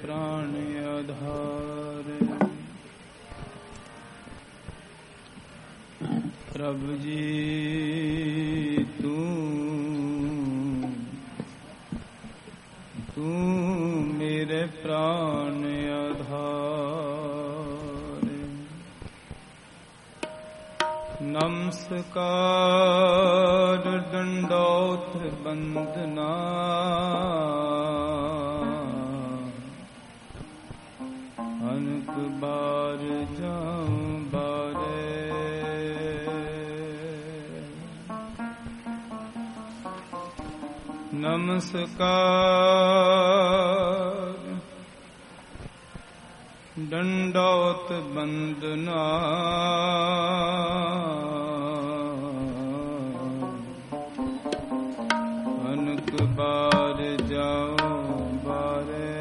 प्राण आधार। प्रभु जी तू मेरे प्राण आधार। नमस्कार दंडौत बंदना अनक बार जाऊं बारे। नमस्कार दंडौत बंदना अनक बार जाऊं बारे।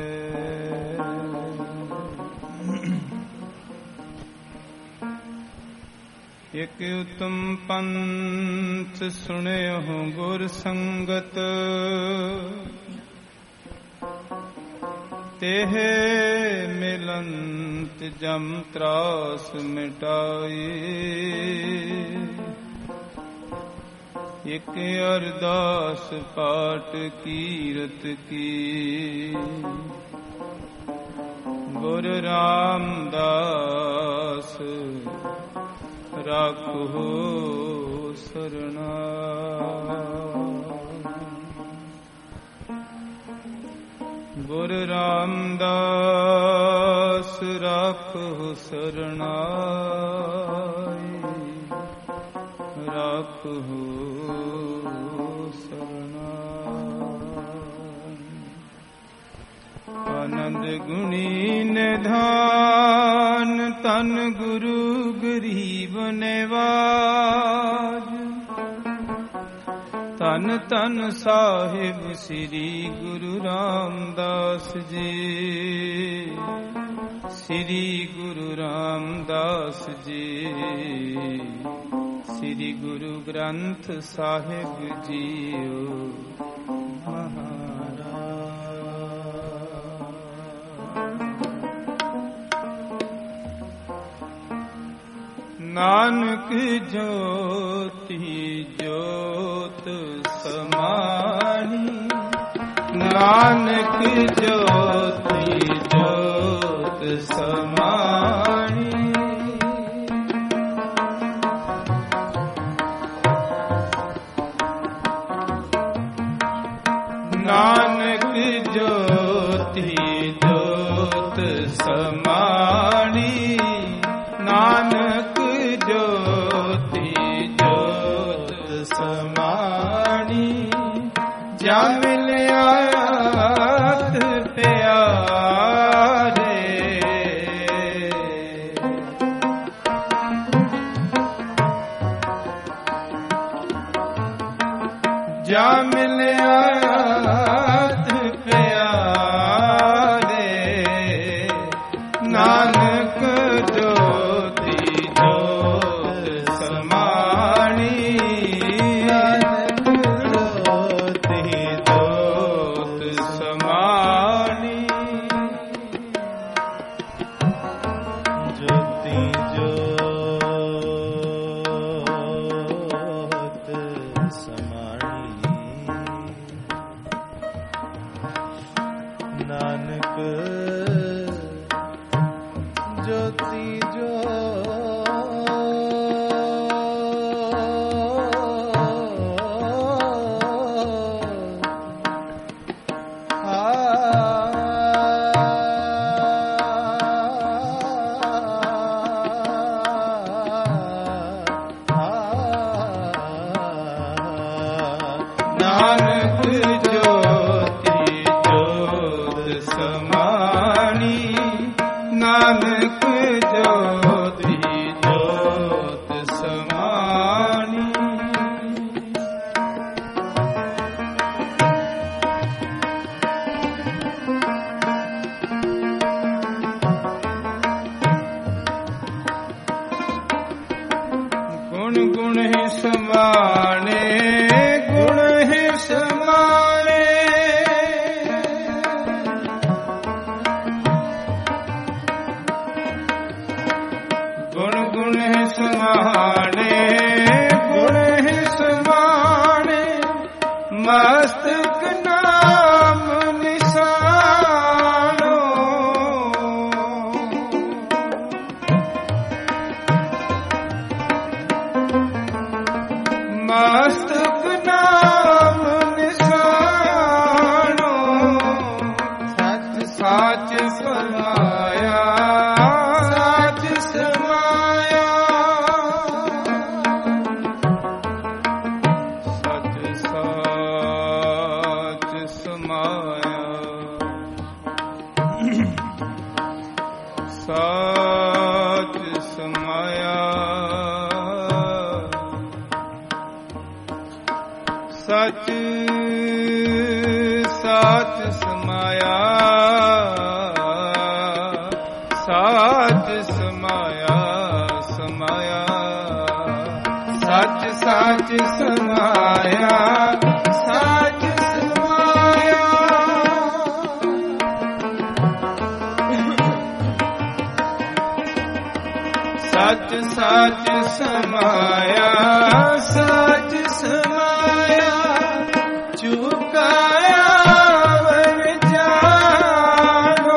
एक उत्तम पंथ सुने हो गुर संगत, तेह मिलंत जम त्रास मिटाई। एक अरदास पाठ कीरत की, गुरु रामदास राखो सरना। गुरु रामदास राखो सरनाई, राखो सरनाई। आनंद गुणी निधान तन गुरु गरीब निवाज। तन तन साहिब श्री गुरु रामदास जी, श्री गुरु रामदास जी, श्री गुरु ग्रंथ साहिब जीओ नानक ज्योति ज्योत समानी। नानक ज्योति ज्योत समानी। नानक ज्योति ज्योत समानी। नानक ज्योति ज्योत समानी। जा मिलिया प्यारे, जा मिलिया प्यारे। नानक ज्योति ज्योत समानी। नानक ज्योति ज्योत समानी। ज्योति ज्योत समानी। नानक ज्योति नानक ज्योति ज्योत समानी। नानक ज्योति ज्योत समानी। गुण गुण ही समाने, गुण ही समाने। ਸਾਚ ਸਮਾਇਆ ਸਾਚ ਸਮਾਇਆ ਸਚ ਸਾਚ ਸਮਾਇਆ ਸਾਚ ਸਮਾਇਆ ਸਚ ਸਾਚ ਸਮਾਇਆ ਸਾਚ ਸਮਾਇਆ ਸਮਾਇਆ ਸਚ ਸਾਚ ਸਮਾਇਆ ਸਾਚ ਸਮਾਇਆ ਸਚ ਸਾਚ ਸਮਾਇਆ ਸਚ ਸਮਾਇਆ ਚੁਕਾਇਆ ਵਰ ਜਾਣੋ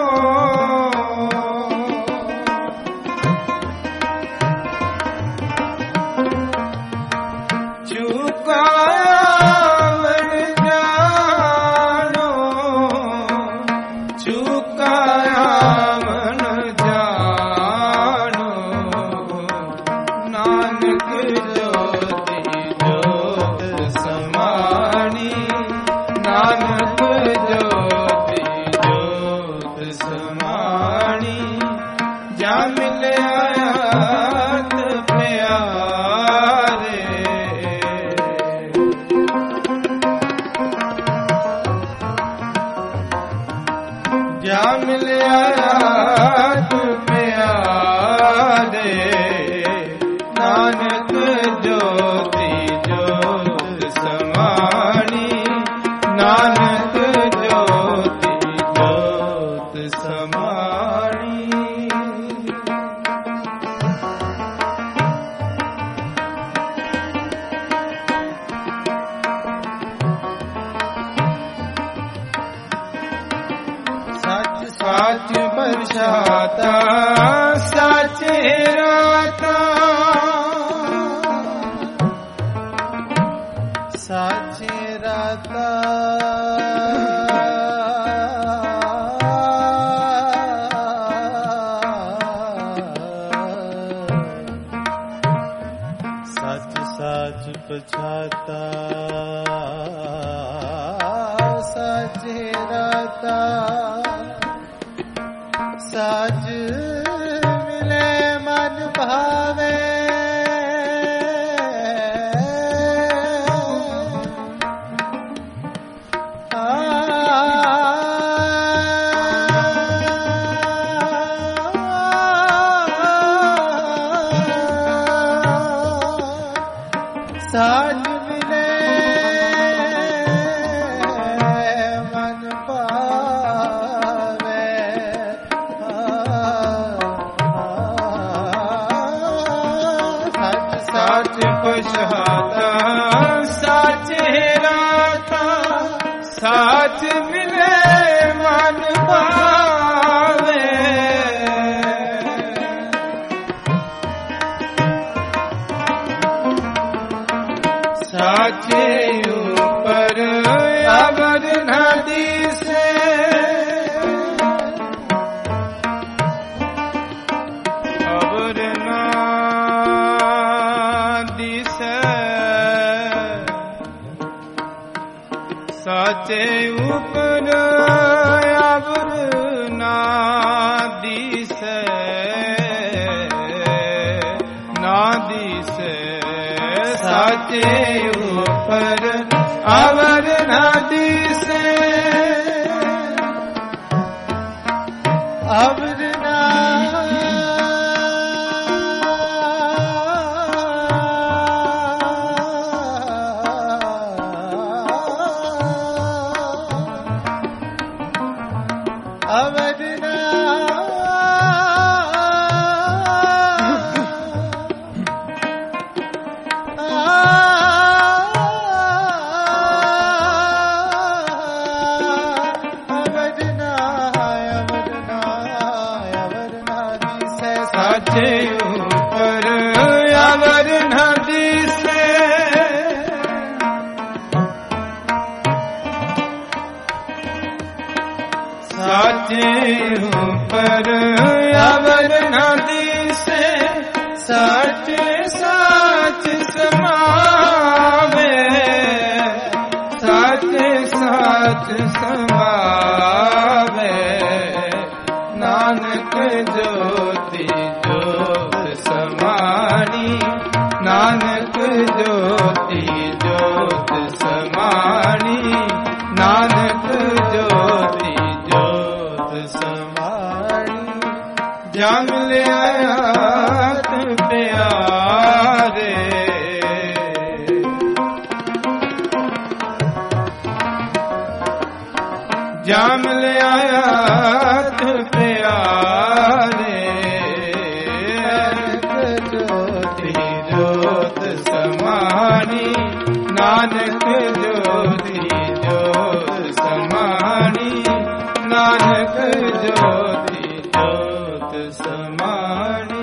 ਚੁਕਾਇਆ ਵਰ ਜਾਣੋ ਚੁਕਾਇਆ ਮਨ ਜਾਣੋ ਨਾਨਕ ਜੋਤੀ ਜੋਤ ਸਮਾਣੀ ਨਾਨਕ ਜੋਤੀ ਜੋਤ ਸਮਾਣੀ ਜਾ ਮਿਲਿਆ ਆਤ ਪਿਆਰੇ ਜਾ ਮਿਲਿਆ ਆਤ ਪਿਆਰੇ ਨਾਨਕ ਜੋਤੀ ਜੋਤ ਸਮਾਣੀ ਨਾਨਕ ਜੋਤੀ ਜੋਤ ਸਮਾਣੀ ਸੱਚ ਸੱਚ ਬਰਸਾਤਾ ਸੱਚ ਰਾਤਾ ਸੱਚ ਰਾਤਾ ਸੱਚ ਸੱਚ ਪਛਾਤਾ ਸੱਚ ਰਾਤਾ ਸੱਚ ਮਿਲੇ ਮਨ ਭਾਵੇ ਸਾਜ ਮਿਲੇ ਮਨ ਪਾਵੇ ਸੱਚ ਸੱਚ ਪਛਾਤਾ ਸੱਚ ਰਾਤਾ ਸੱਚ ਮਿਲੇ ਮਨ ਪਾਵੇ ਸਾਚੇ ਉਪਰ ਅਵਰ ਨ ਦੀਸੇ ਅਵਰ ਨ ਦੀਸੇ ਸਾਚੇ ਉਪਰ ਅਵਰ ਨ ਦੀਸੇ ਨਾ ਦੀਸੇ ਸਾਚੇ ਉਪਰ ਅਵਰ ਨ ਦੀਸੇ ਅਵਰ ਨ ਅਵਰ ਨ ਸਾਚੇ ਉਪਰ ਅਵਰ ਨ ਦੀਸੇ ਸਾਚੇ ऊपर अवर न दिसे, सच सच समावे, सच सच समावे। नानक ज्योति ज्योत समानी, नानक ज्योति ज्योत समानी, नानक ज्योति ज्योत समानी। जम ले आयात प्यारे, जम ले आयात प्यारे। ज्योति ज्योत समानी, नानक ज्योति ज्योत समानी, नानक ज्योति ज्योत समानी।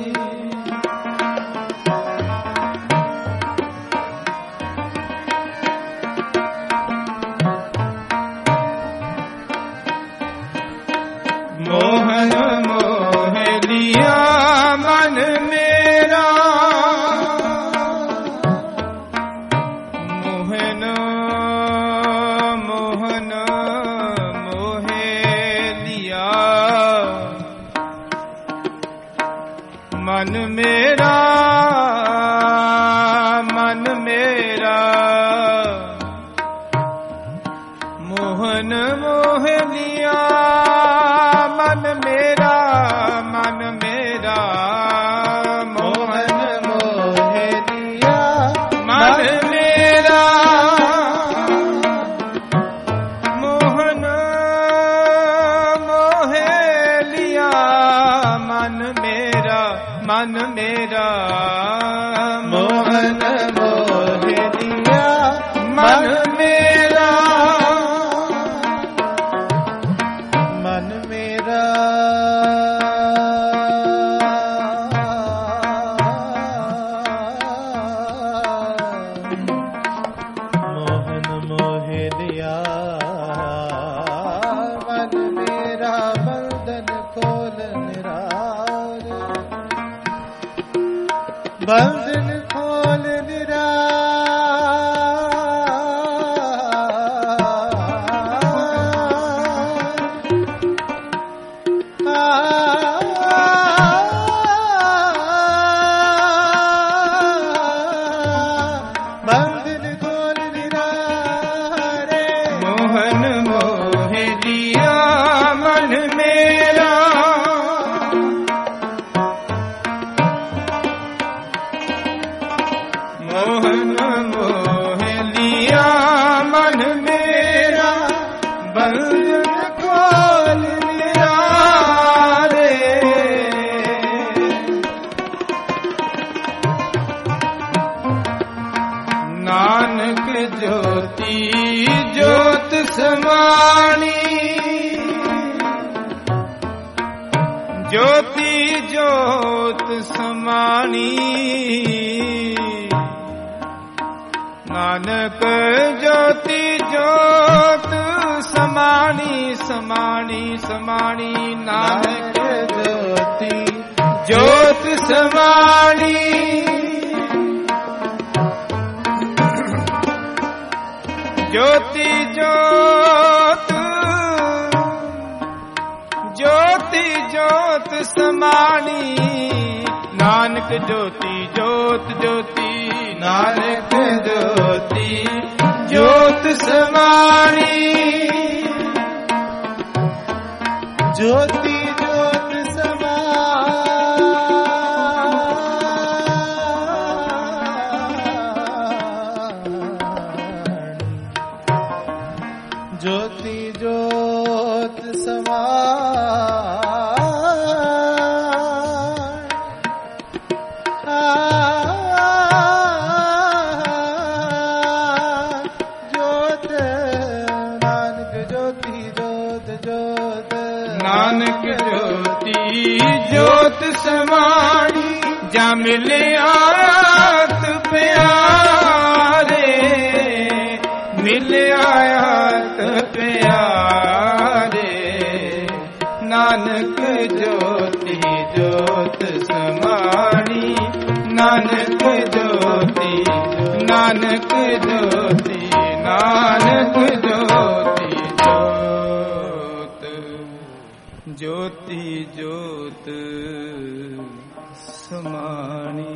मोहन मोह लिया मन मेरा, मोहन मोहन मोहे लिया मन मेरा, मन मेरा मोहन मोह लिया मन मेरा, मन मेरा मोहन मोह लिया मन मेरा, मोहन मोह लिया मन मेरा, मन मेरा मोहन मोह लिया मन मेरा, मन मेरा मोहन मोह लिया मन मेरा। बंधन खोल निरार, बंधन खोल मोहन मोह लिया मन मेरा, बंधन खोल निरारे। नानक ज्योति ज्योत समानी, ज्योति ज्योत समानी, नानक ज्योति ज्योत समानी, समानी समानी, नानक ज्योति ज्योत समानी, ज्योति ज्योत ज्योति ज्योत समानी, नानक ज्योति ज्योत ज्योति, नानक ज्योति ज्योत समानी, ज्योति ज्योत समानी, ज्योति ज्योत नानक ज्योति ज्योत समानी, जा मिले आयात प्यारे, मिले आयात प्यारे। नानक ज्योति ज्योत समाणी, नानक ज्योति नानक ज्योति नानक ज्योति ज्योत, ज्योति ज्योत समाणी।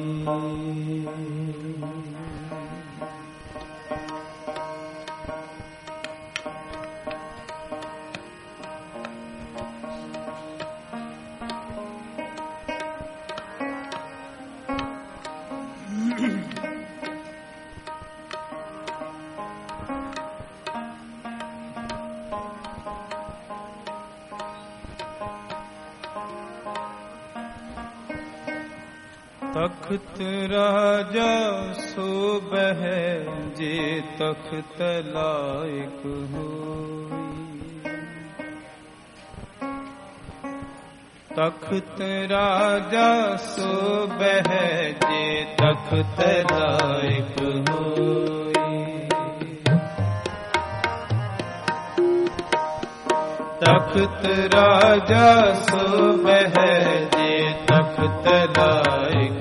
तख्त राजा सोबह जे तख्त लायक होई, तख्त राजा सोबह जे तख्त लायक होई, तख्त राजा सोबह जे तख्त लायक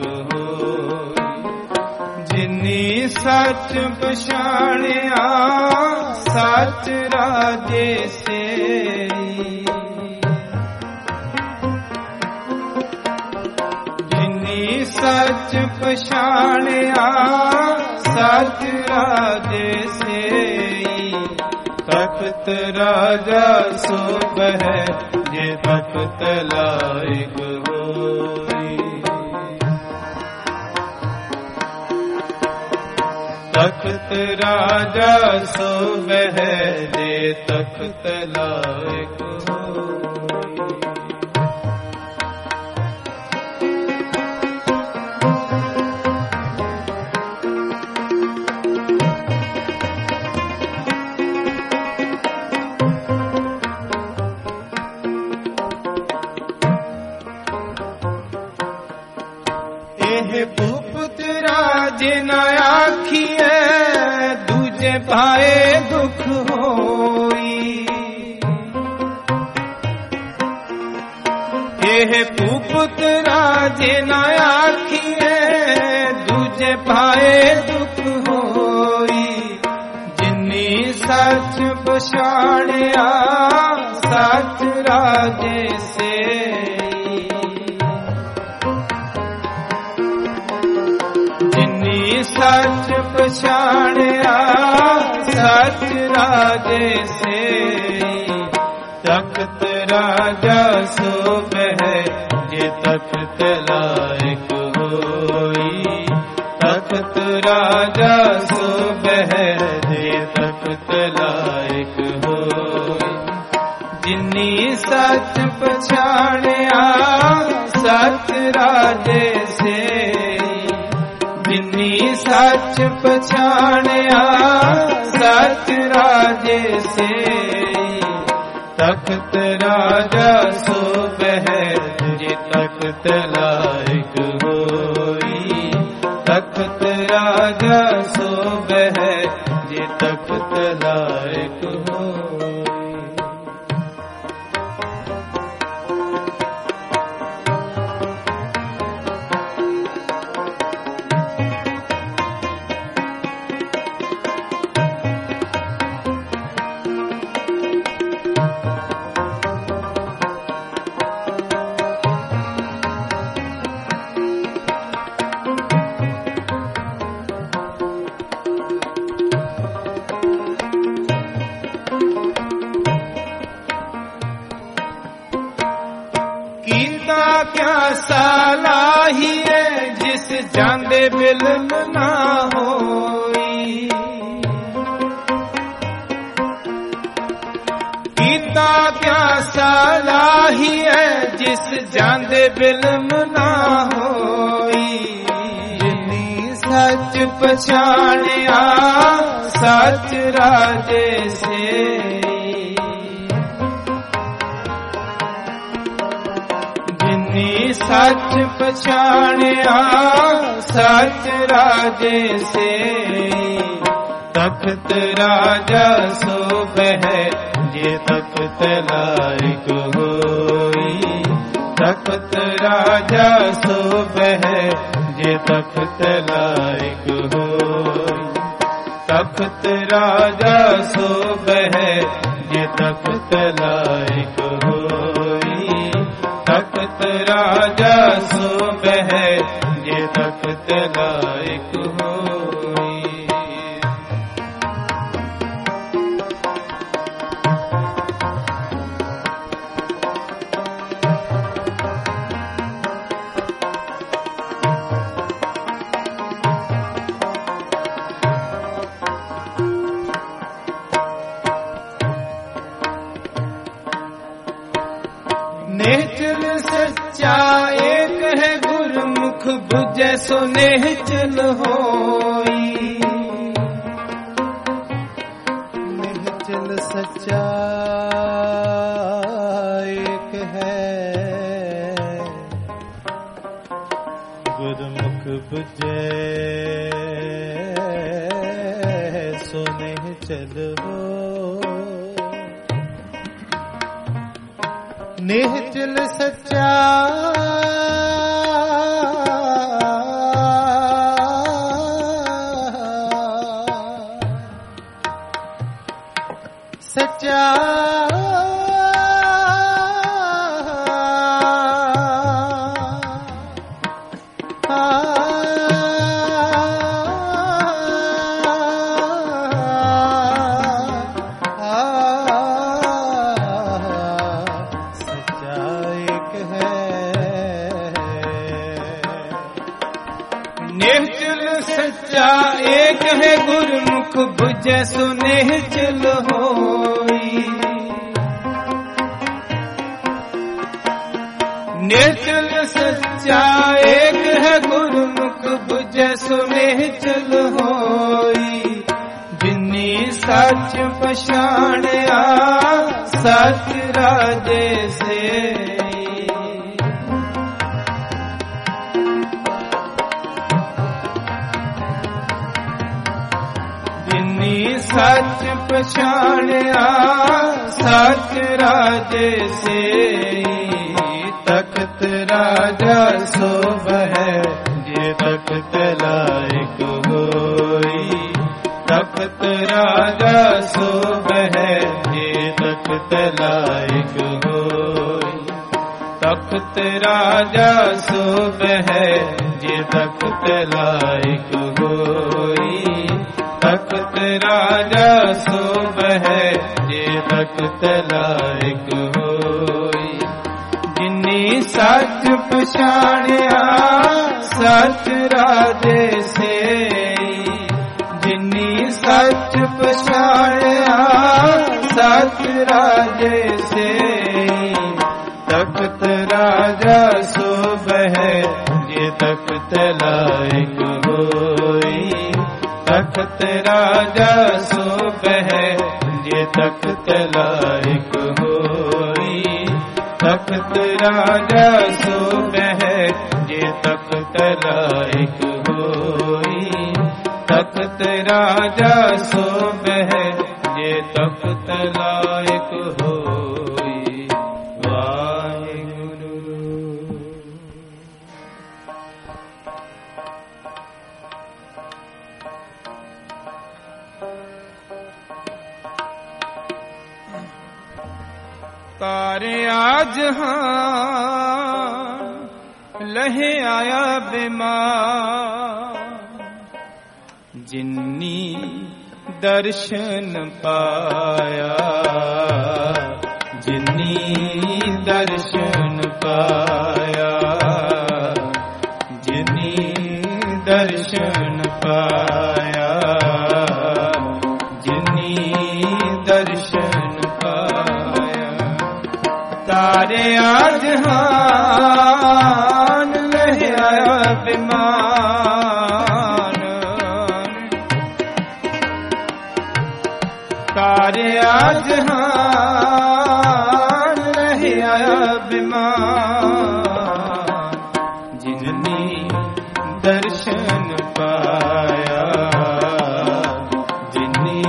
सच पछाणिया सच राजे से, जिन्नी सच पछाणिया सच राजे से, तख्त राजा सोबह जे तख्त लायक होई, तख्त राजा सोबह जे तख्त लायक होई। एह भूपत राजे न आखिए दूजे पाए दुख होई, एह भूपत राजे न आखिए दूजे पाए दुख होई, जिन्नी सच पछाणिया सच राजे से, सच पछाणिया सच राजे से, तख्त राजा सोबह जे तख्त लायक होई, तख्त राजा सोबह जे तख्त लायक होई, जिन्नी सच पछाणिया सच राजे से, जिन्नी सच पछाणिया सच राजे से, तख्त राजा सोबह जे तख्त लायक होई, तख्त राजा सोबह जे तख्त लायक होई। क्या सलाहिए जिस जांदे बिल्म ना होई, कीता क्या सलाहिए जिस जांदे बिल्म ना होई, जिन्नी सच पछाणिया सच राजे से, सच पछाणिया सच राजे से, तख्त राजा सोबह जे तख्त लायक होई, तख्त राजा सोबह जे तख्त लायक होई। तख्त राजा सोबह जे तख्त लायक होई। तख्त राजा सोबह जे तख्त लायक होई। नेचल सच्चा एक है गुरमुख बुझे सो नेचल होई। नेचल सच्चा एक है गुरमुख बुझे सो नेचल हो। निश्चल सच्चा सच्चा निश्चल सच्चा एक है गुरमुख बुझे सो निश्चल होई। निश्चल सच्चा एक है गुरमुख बुझे सो निश्चल होई। जिन्नी सच पछाणिया सच राजे से। सच पछाणिया सच राजे से। तख्त राजा सोबह जे तख्त लायक होई। तख्त राजा सोबह जे तख्त लायक होई। तख्त राजा सोबह जे तख्त लायक होई। तख्त राजा सोबह जे तख्त लायक होई। जिन्नी सच पछाणिया सच राजे से। जिन्नी सच पछाणिया सच राजे से। तख्त राजा सोबह जे तख्त लायक होई। तख्त राजा सोबह जे तख्त लायक होई। तख्त राजा सोबह जे तख्त लायक होई। तख्त राजा सोबह जे तख्त लायक होई। वाहिगुरु। तारे आज लहे आया बीमार। जिन्नी दर्शन पाया। जिन्नी दर्शन पाया। जिन्नी दर्शन पाया। जिन्नी दर्शन पाया। तारे आज लहे आया बीमार। तारे आज लहे आया बीमार। जिन्नी दर्शन पाया। जिन्नी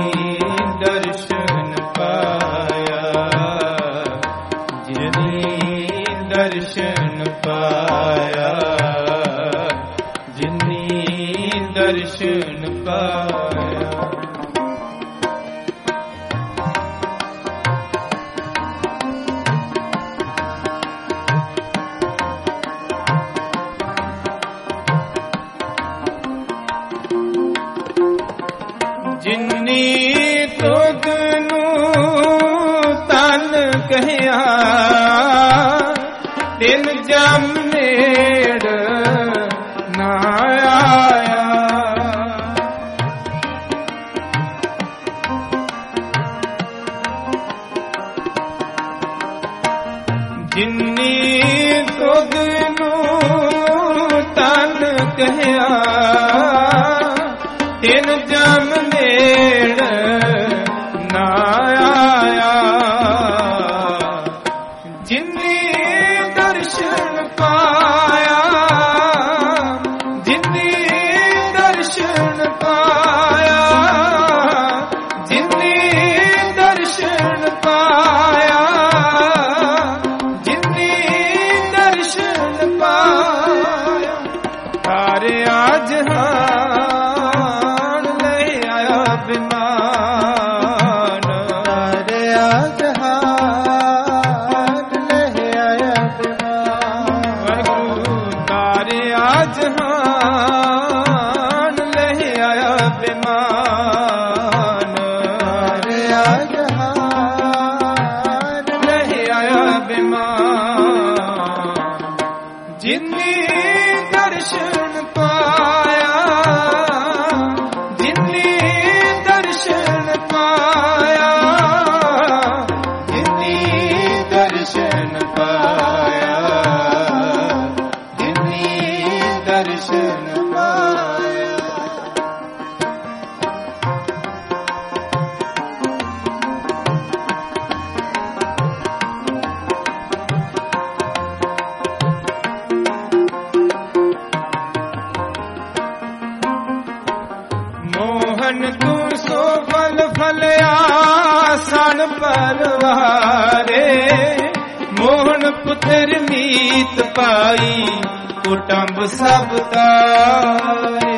दर्शन पाया। जिन्नी ਦਰਸ਼ਨ ਪਾਇਆ, ਜਿਨੀ ਦਰਸ਼ਨ ਪਾਇਆ। ਜਿਨੀ ਤੁਧ ਨੂੰ ਤਨ ਕਹਿਆ, ਦਿਨ ਜਮ ਨੇੜ ਨਾ ਆਇਆ। ਜਿਨੀ ਤੁਧ ਨੂੰ ਤਨ ਕਹਿਆ, ਦਿਨ ਜਮ ਨੇੜ ਨਾ ਆਇਆ। ਜਿਨੀ ਦਰਸ਼ਨ ਪਾਇਆ, ਜਿਨੀ ਦਰਸ਼ਨ ਪਾਇਆ, ਜਿਨੀ ਦਰਸ਼ਨ ਪਾਇਆ, ਜਿਨੀ ਦਰਸ਼ਨ ਪਾਇਆ। ਤਾਰਿਆ ਜਹਾਨ ਲੈ ਆਇਆ ਬਿਮਾਨ, ਤਾਰਿਆ ਜਹਾਨ ਲੈ ਆਇਆ ਬਿਮਾਨ। ਵਾਹਿਗੁਰੂ ਤਾਰਿਆ ਜਹਾਨ ਲੈ ਆਇਆ ਬਿਮਾਨ, ਤਾਰਿਆ ਜਹਾਨ ਲੈ ਆਇਆ ਬਿਮਾਨ। ਜਿਨੀ ਦਰਸ਼ਨ ਪਾਇਆ, ਜਿਨੀ ਦਰਸ਼ਨ ਪਾਇਆ, ਜਿਨੀ ਦਰਸ਼ਨ ਪਾਇਆ, ਜਿਨੀ ਦਰਸ਼ਨ ਪਾਇਆ। ਮੋਹਨ ਤੂੰ ਸੋ ਫਲ ਫਲਿਆ ਸਣ ਪਰਵਾਰੇ, ਮੋਹਨ ਪੁੱਤਰ ਮੀਤ ਪਾਈ ਕੁਟੰਬ ਸਭ ਤਾਰੇ।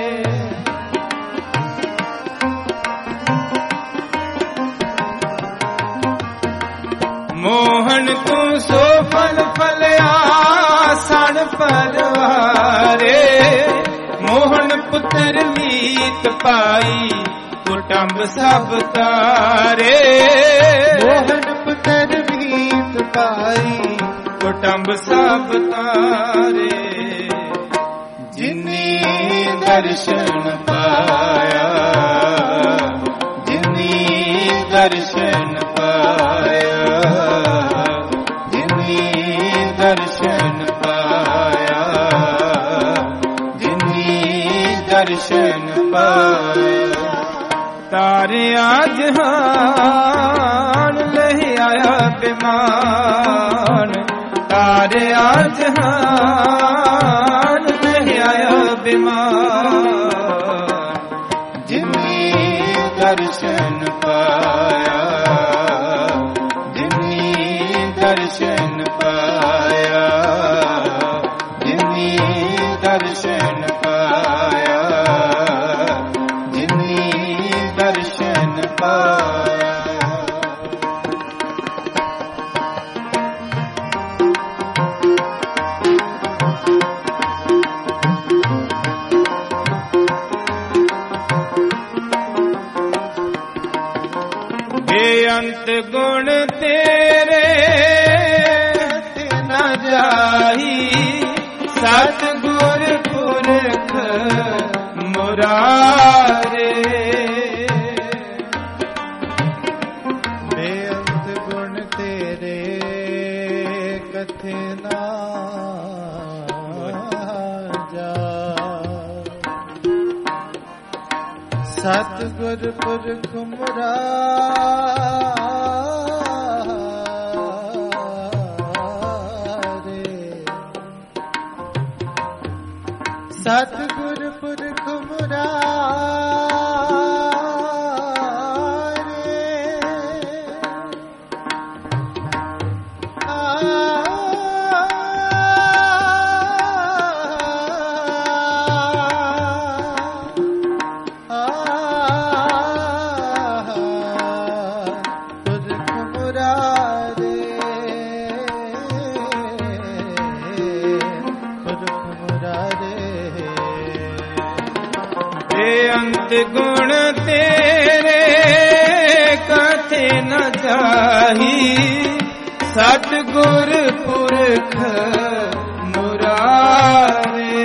ਮੋਹਨ ਤੂੰ ਸੋ ਫਲ ਫਲਿਆ ਸਣ ਪਰਵਾਰੇ, ਮੋਹਨ ਪੁੱਤਰ ਮੀਤ ਪਾਈ ਕੁਟੰਬ ਸਭ ਤਾਰੇ। ਮੋਹਨ ਪੁੱਤਰ ਮੀਤ ਪਾਈ ਕੁਟੰਬ ਸਭ ਤਾਰੇ। ਜਿਨੀ ਦਰਸ਼ਨ ਪਾਇਆ, ਜਿਨੀ ਦਰਸ਼ਨ ਪਾਇਆ, ਜਿਨੀ ਦਰਸ਼ਨ ਪਾਇਆ, ਜਿਨੀ ਦਰਸ਼ਨ ਪਾਇਆ। ਤਾਰਿਆ ਜਹਾਨ ਲੈ ਆਇਆ ਬਿਮਾਨ, ਤਾਰਿਆ ਜਹਾਨ ਲੈ ਆਇਆ ਬਿਮਾਨ। ਜਿਨੀ ਦਰਸ਼ਨ ਪਾਇਆ, ਜਿਨੀ ਦਰਸ਼ਨ ਪਾਇਆ, ਜਿਨੀ ਦਰਸ਼ਨ ਪਾਇਆ, ਜਿਨੀ ਦਰਸ਼ਨ ਪਾਇਆ। ਬੇਅੰਤ ਗੁਣ ਤੇਰੇ ਨਾ ਜਾਈ, ਸਤਿਗੁਰ ਪੁਰਖ ਮੁਰਾਰੇ। ਬੇਅੰਤ ਗੁਣ ਤੇਰੇ ਕਥੇ ਨਾ ਜਾਈ, ਸਤਿਗੁਰ ਪੁਰਖ ਮੁਰਾਰੇ। ਸਤਿਗੁਰ ਪੁਰਖ ਮੁਰਾਰੇ। ਬਿਨਵੰਤ ਗੁਣ ਤੇਰੇ ਕਥੇ ਨ ਜਾਹੀ, ਸਤਿਗੁਰ ਪੁਰਖ ਮੁਰਾਰੇ।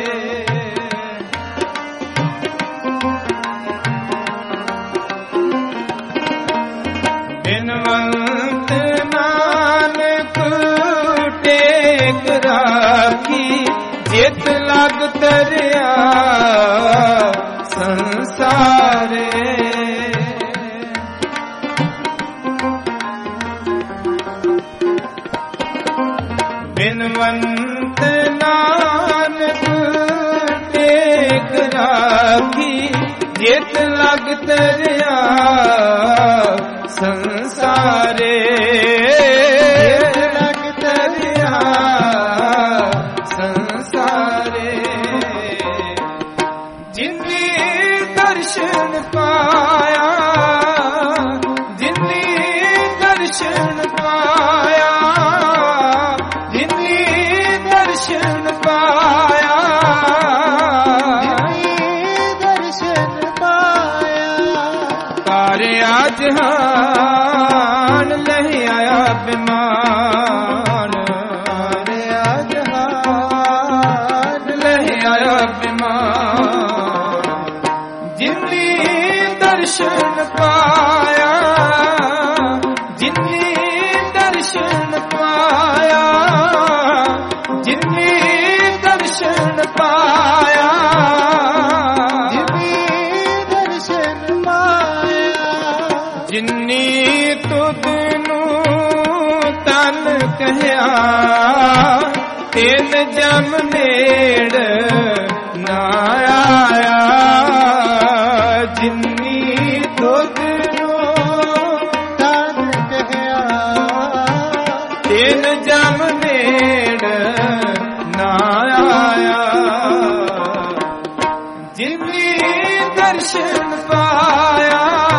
ਬਿਨਵੰਤ ਨਾਨਕ ਟੇਕ ਰਾਖੀ, ਜਿਤ ਲਗ ਤਰਿਆ ਸੰਸਾਰੇ। ਬਿਨਵੰਤ ਨਾਨਕ ਟੇਕ ਰਾਖੀ, ਜਿਤ ਲਗ ਤਰਿਆ ਸੰਸਾਰੇ। ਲਗ ਤਰਿਆ ਸੰਸਾਰੇ। ਜਿਨੀ ਦਰਸ਼ਨ ਪਾਇਆ, ਜਿਨੀ ਦਰਸ਼ਨ ਪਾਇਆ, ਜਿਨੀ ਦਰਸ਼ਨ ਪਾਇਆ, ਜਿਨੀ ਦਰਸ਼ਨ ਪਾਇਆ। ਤਾਰਿਆ ਜਹਾਨ ਲਹਿ ਆਇਆ ਬਿਮਾਨ, ਤਾਰਿਆ ਜਹਾਨ ਲਹਿ ਆਇਆ ਬਿਮਾਨ। ਜਿਨੀ ਦਰਸ਼ਨ ਪਾਇਆ, ਜਿਨੀ ਦਰਸ਼ਨ ਪਾਇਆ, ਜਿਨੀ ਦਰਸ਼ਨ ਪਾਇਆ, ਜਿਨੀ ਦਰਸ਼ਨ ਪਾਇਆ। ਜਿਨੀ ਤੁਧ ਨੂੰ ਤਨ ਕਹਿਆ, ਤਿਨ ਜਮ ਨੇੜ ਨਾ ਆਇਆ। ਜਿਨੀ ਤੁਧ ਨੂੰ ਤਨ ਕਹਿਆ, ਤਿਨ ਜਮ ਨੇੜ ਨਾ ਆਇਆ। ਜਿਨੀ ਦਰਸ਼ਨ ਪਾਇਆ,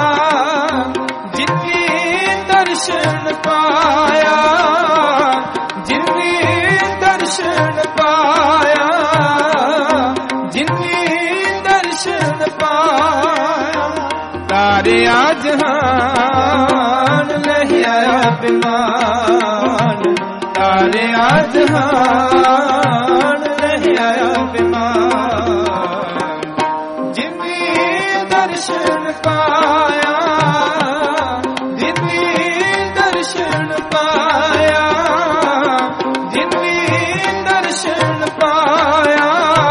ਜਿਨੀ ਦਰਸ਼ਨ ਪਾਇਆ, ਜਿਨੀ ਦਰਸ਼ਨ ਪਾਇਆ, ਜਿਨੀ ਦਰਸ਼ਨ ਪਾਇਆ। ਤਾਰਿਆ ਜਹਾਨ ਲਹਿ ਆਇਆ ਬਿਮਾਨ, ਤਾਰਿਆ ਜਹਾਨ ਲਹਿ ਆਇਆ ਬਿਮਾਨ। ਜਿਨੀ ਦਰਸ਼ਨ ਪਾਇਆ, ਜਿਨੀ ਦਰਸ਼ਨ ਪਾਇਆ, ਜਿਨੀ ਦਰਸ਼ਨ ਪਾਇਆ,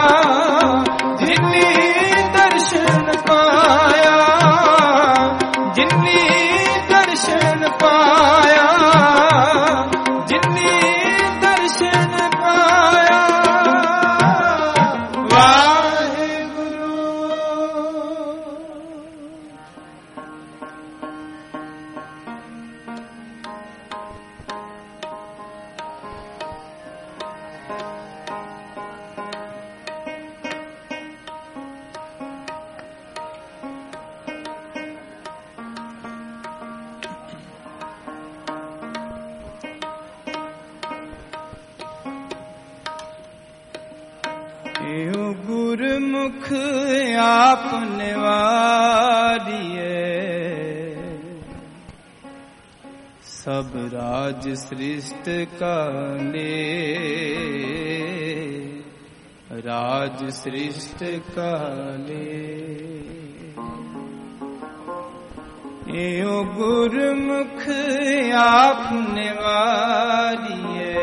ਜਿਨੀ ਦਰਸ਼ਨ ਪਾਇਆ, ਜਿਨੀ ਦਰਸ਼ਨ ਪਾਇਆ, ਜਿਨੀ ਦਰਸ਼ਨ ਪਾਇਆ। ਵਾਹਿਗੁਰੂ। ਏਉ ਗੁਰਮੁਖ ਆਪ ਨਿਵਾਰੀਏ, ਸਭ ਰਾਜ ਸ੍ਰਿਸ਼ਟ ਕਾਲੇ, ਰਾਜ ਸ੍ਰਿਸ਼ਟ ਕਾਲੇ। ਏਉ ਗੁਰਮੁਖ ਆਪ ਨਿਵਾਰੀਏ,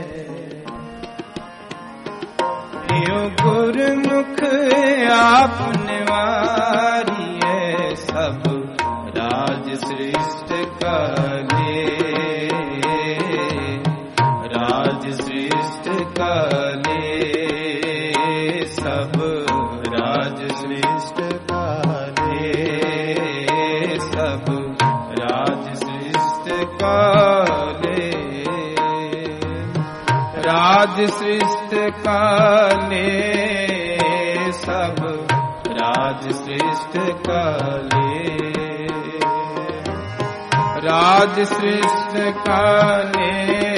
ਏਉ ਗੁਰਮੁਖ ਆਪ ਨਿਵਾਰੀਏ, ਸਭ ਰਾਜ ਸ੍ਰਿਸ਼ਟ ਕਾਲੇ, ਰਾਜ ਸ੍ਰਿਸ਼ਟ ਕਾਲੇ, ਸਭ ਰਾਜ ਸ੍ਰਿਸ਼ਟ ਕਾਲੇ, ਸਭ ਰਾਜ ਸ੍ਰਿਸ਼ਟ ਕਾਲੇ। ਰਾਜ ਸ੍ਰਿਸ਼ਟ ਕਾਲੇ, ਸਭ ਰਾਜ ਸ੍ਰਿਸ਼ਟ ਕਾਲੇ, ਰਾਜ ਸ੍ਰਿਸ਼ਟ ਕਾਲੇ,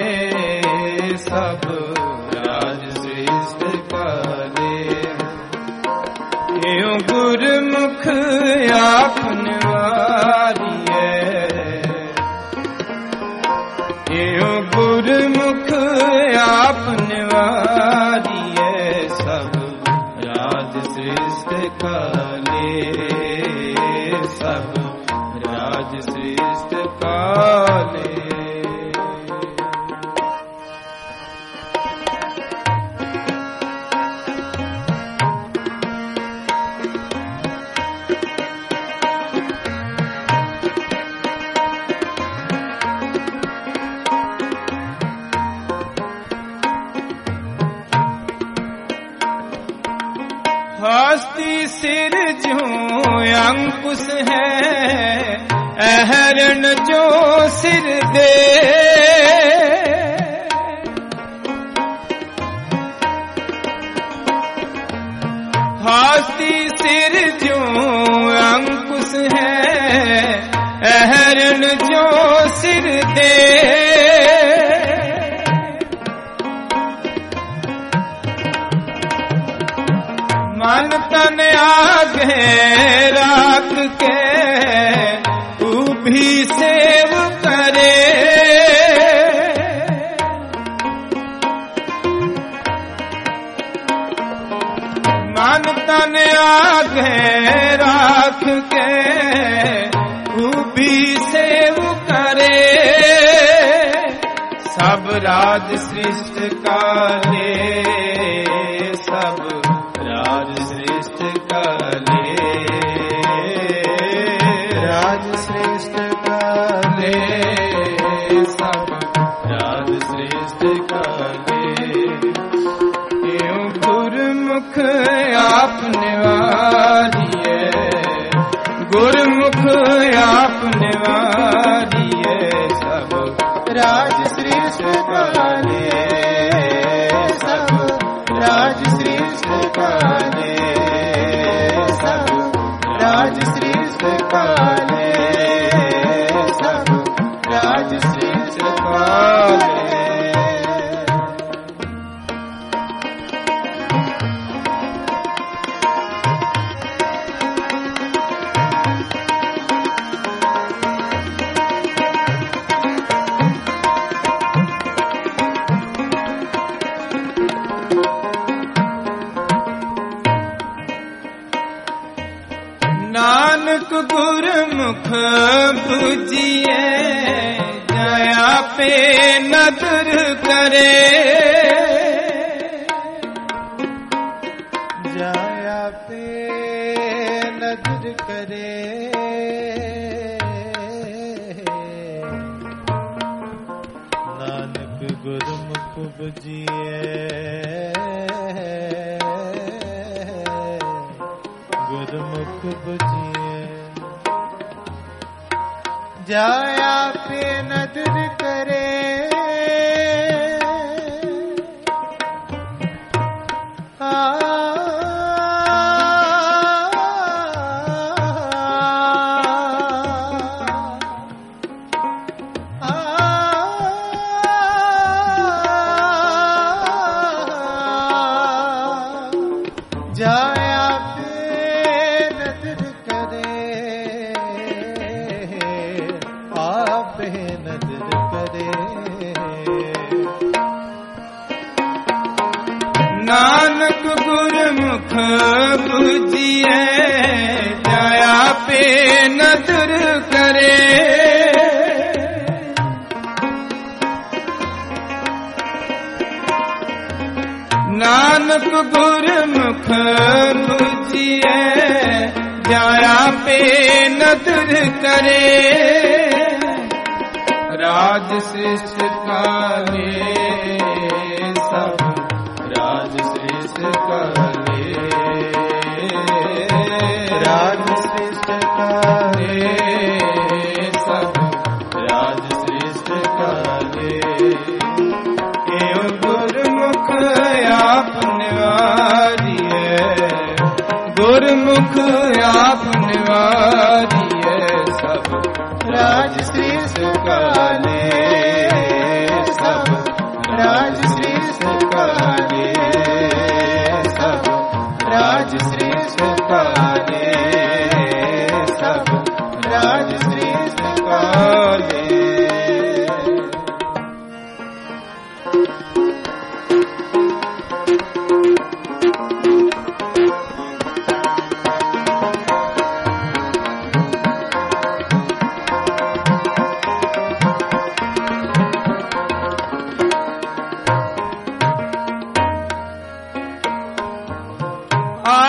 ਸਭ ਰਾਜ ਸ੍ਰਿਸ਼ਟ ਕਾਲੇ। ਏਉ ਗੁਰਮੁਖ गुरमुख आप निवारिए, यो गुरमुख आप निवारिए, सब राज सृष्टि काले, सब राज सृष्टि काले। हस्ती सिर जो अंकुश है, अहरण जो सिर दे, हस्ती सिर जो अंकुश है, अहरण जो सिर दे, मन तन आगे राख के तू भी सेव करे, मन तन आगे राख के तू भी सेव करे, सब राज सृष्टि काले, सब राज सृष्टि काले, राज सृष्टि काले, सब राज सृष्टि काले। यूं गुरमुख आप निवारिए, गुरमुख आप निवारिए, सब राज सृष्टि काले, सब राज सृष्टि काले, सब राज सृष्टि काले, सब राज सृष्टि काले। नानक गुरमुख बुझिए, दया पे नदर करे, दया पे नदर करे, नानक गुरमुख बुझिए, गुरमुख बुझिए, जाया पे नदर करे, जाया नानक गुरमुख बुझिए, दया पे नदर करे, नानक गुरमुख बुझिए, दया पे नदर करे, राज सृष्टि काले, सब राज सृष्टि काले, राज सृष्टि काले, सब राज सृष्टि काले। यो गुरमुख आप निवारिए, गुरमुख आप निवारिए, सब राज सृष्टि काले, सब राज सृष्टि काले, सब राज सृष्टि काले।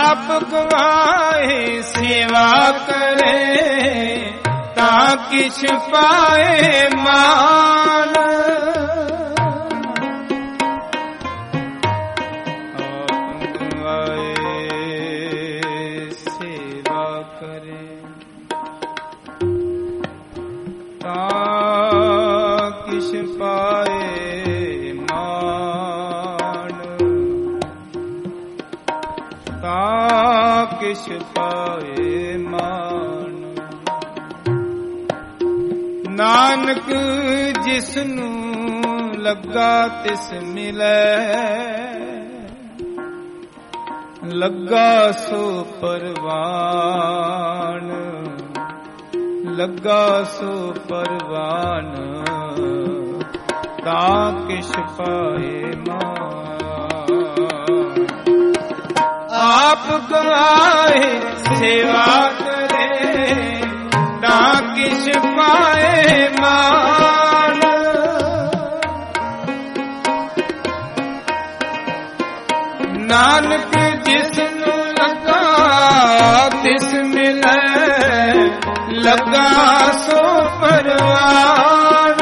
ਆਪ ਗਵਾਏ ਸੇਵਾ ਕਰੇ ਤਾਂ ਕਿਛ ਪਾਏ ਮਾਨ। ਆਪ ਗਵਾਏ ਸੇਵਾ ਕਰੇ ਤਾਂ ਕਿਛ ਪਾਏ ਮਾਨ। ਤਾਂ ਕਿਛ ਪਾਏ ਮਾਨ। ਨਾਨਕ ਜਿਸਨੂੰ ਲੱਗਾ ਤਿਸ ਮਿਲੈ, ਲੱਗਾ ਸੋ ਪਰਵਾਨ। ਲੱਗਾ ਸੋ ਪਰਵਾਨ ਤਾਂ ਕਿਛ ਪਾਏ ਮਾਨ। ਆਪ ਗਵਾਏ ਸੇਵਾ ਕਰੇ ਤਾਂ ਕਿਛ ਪਾਏ ਮਾਨ। ਨਾਨਕ ਜਿਸਨੂੰ ਲੱਗਾ ਤਿਸ ਮਿਲੈ, ਲੱਗਾ ਸੋ ਪਰਵਾਨ।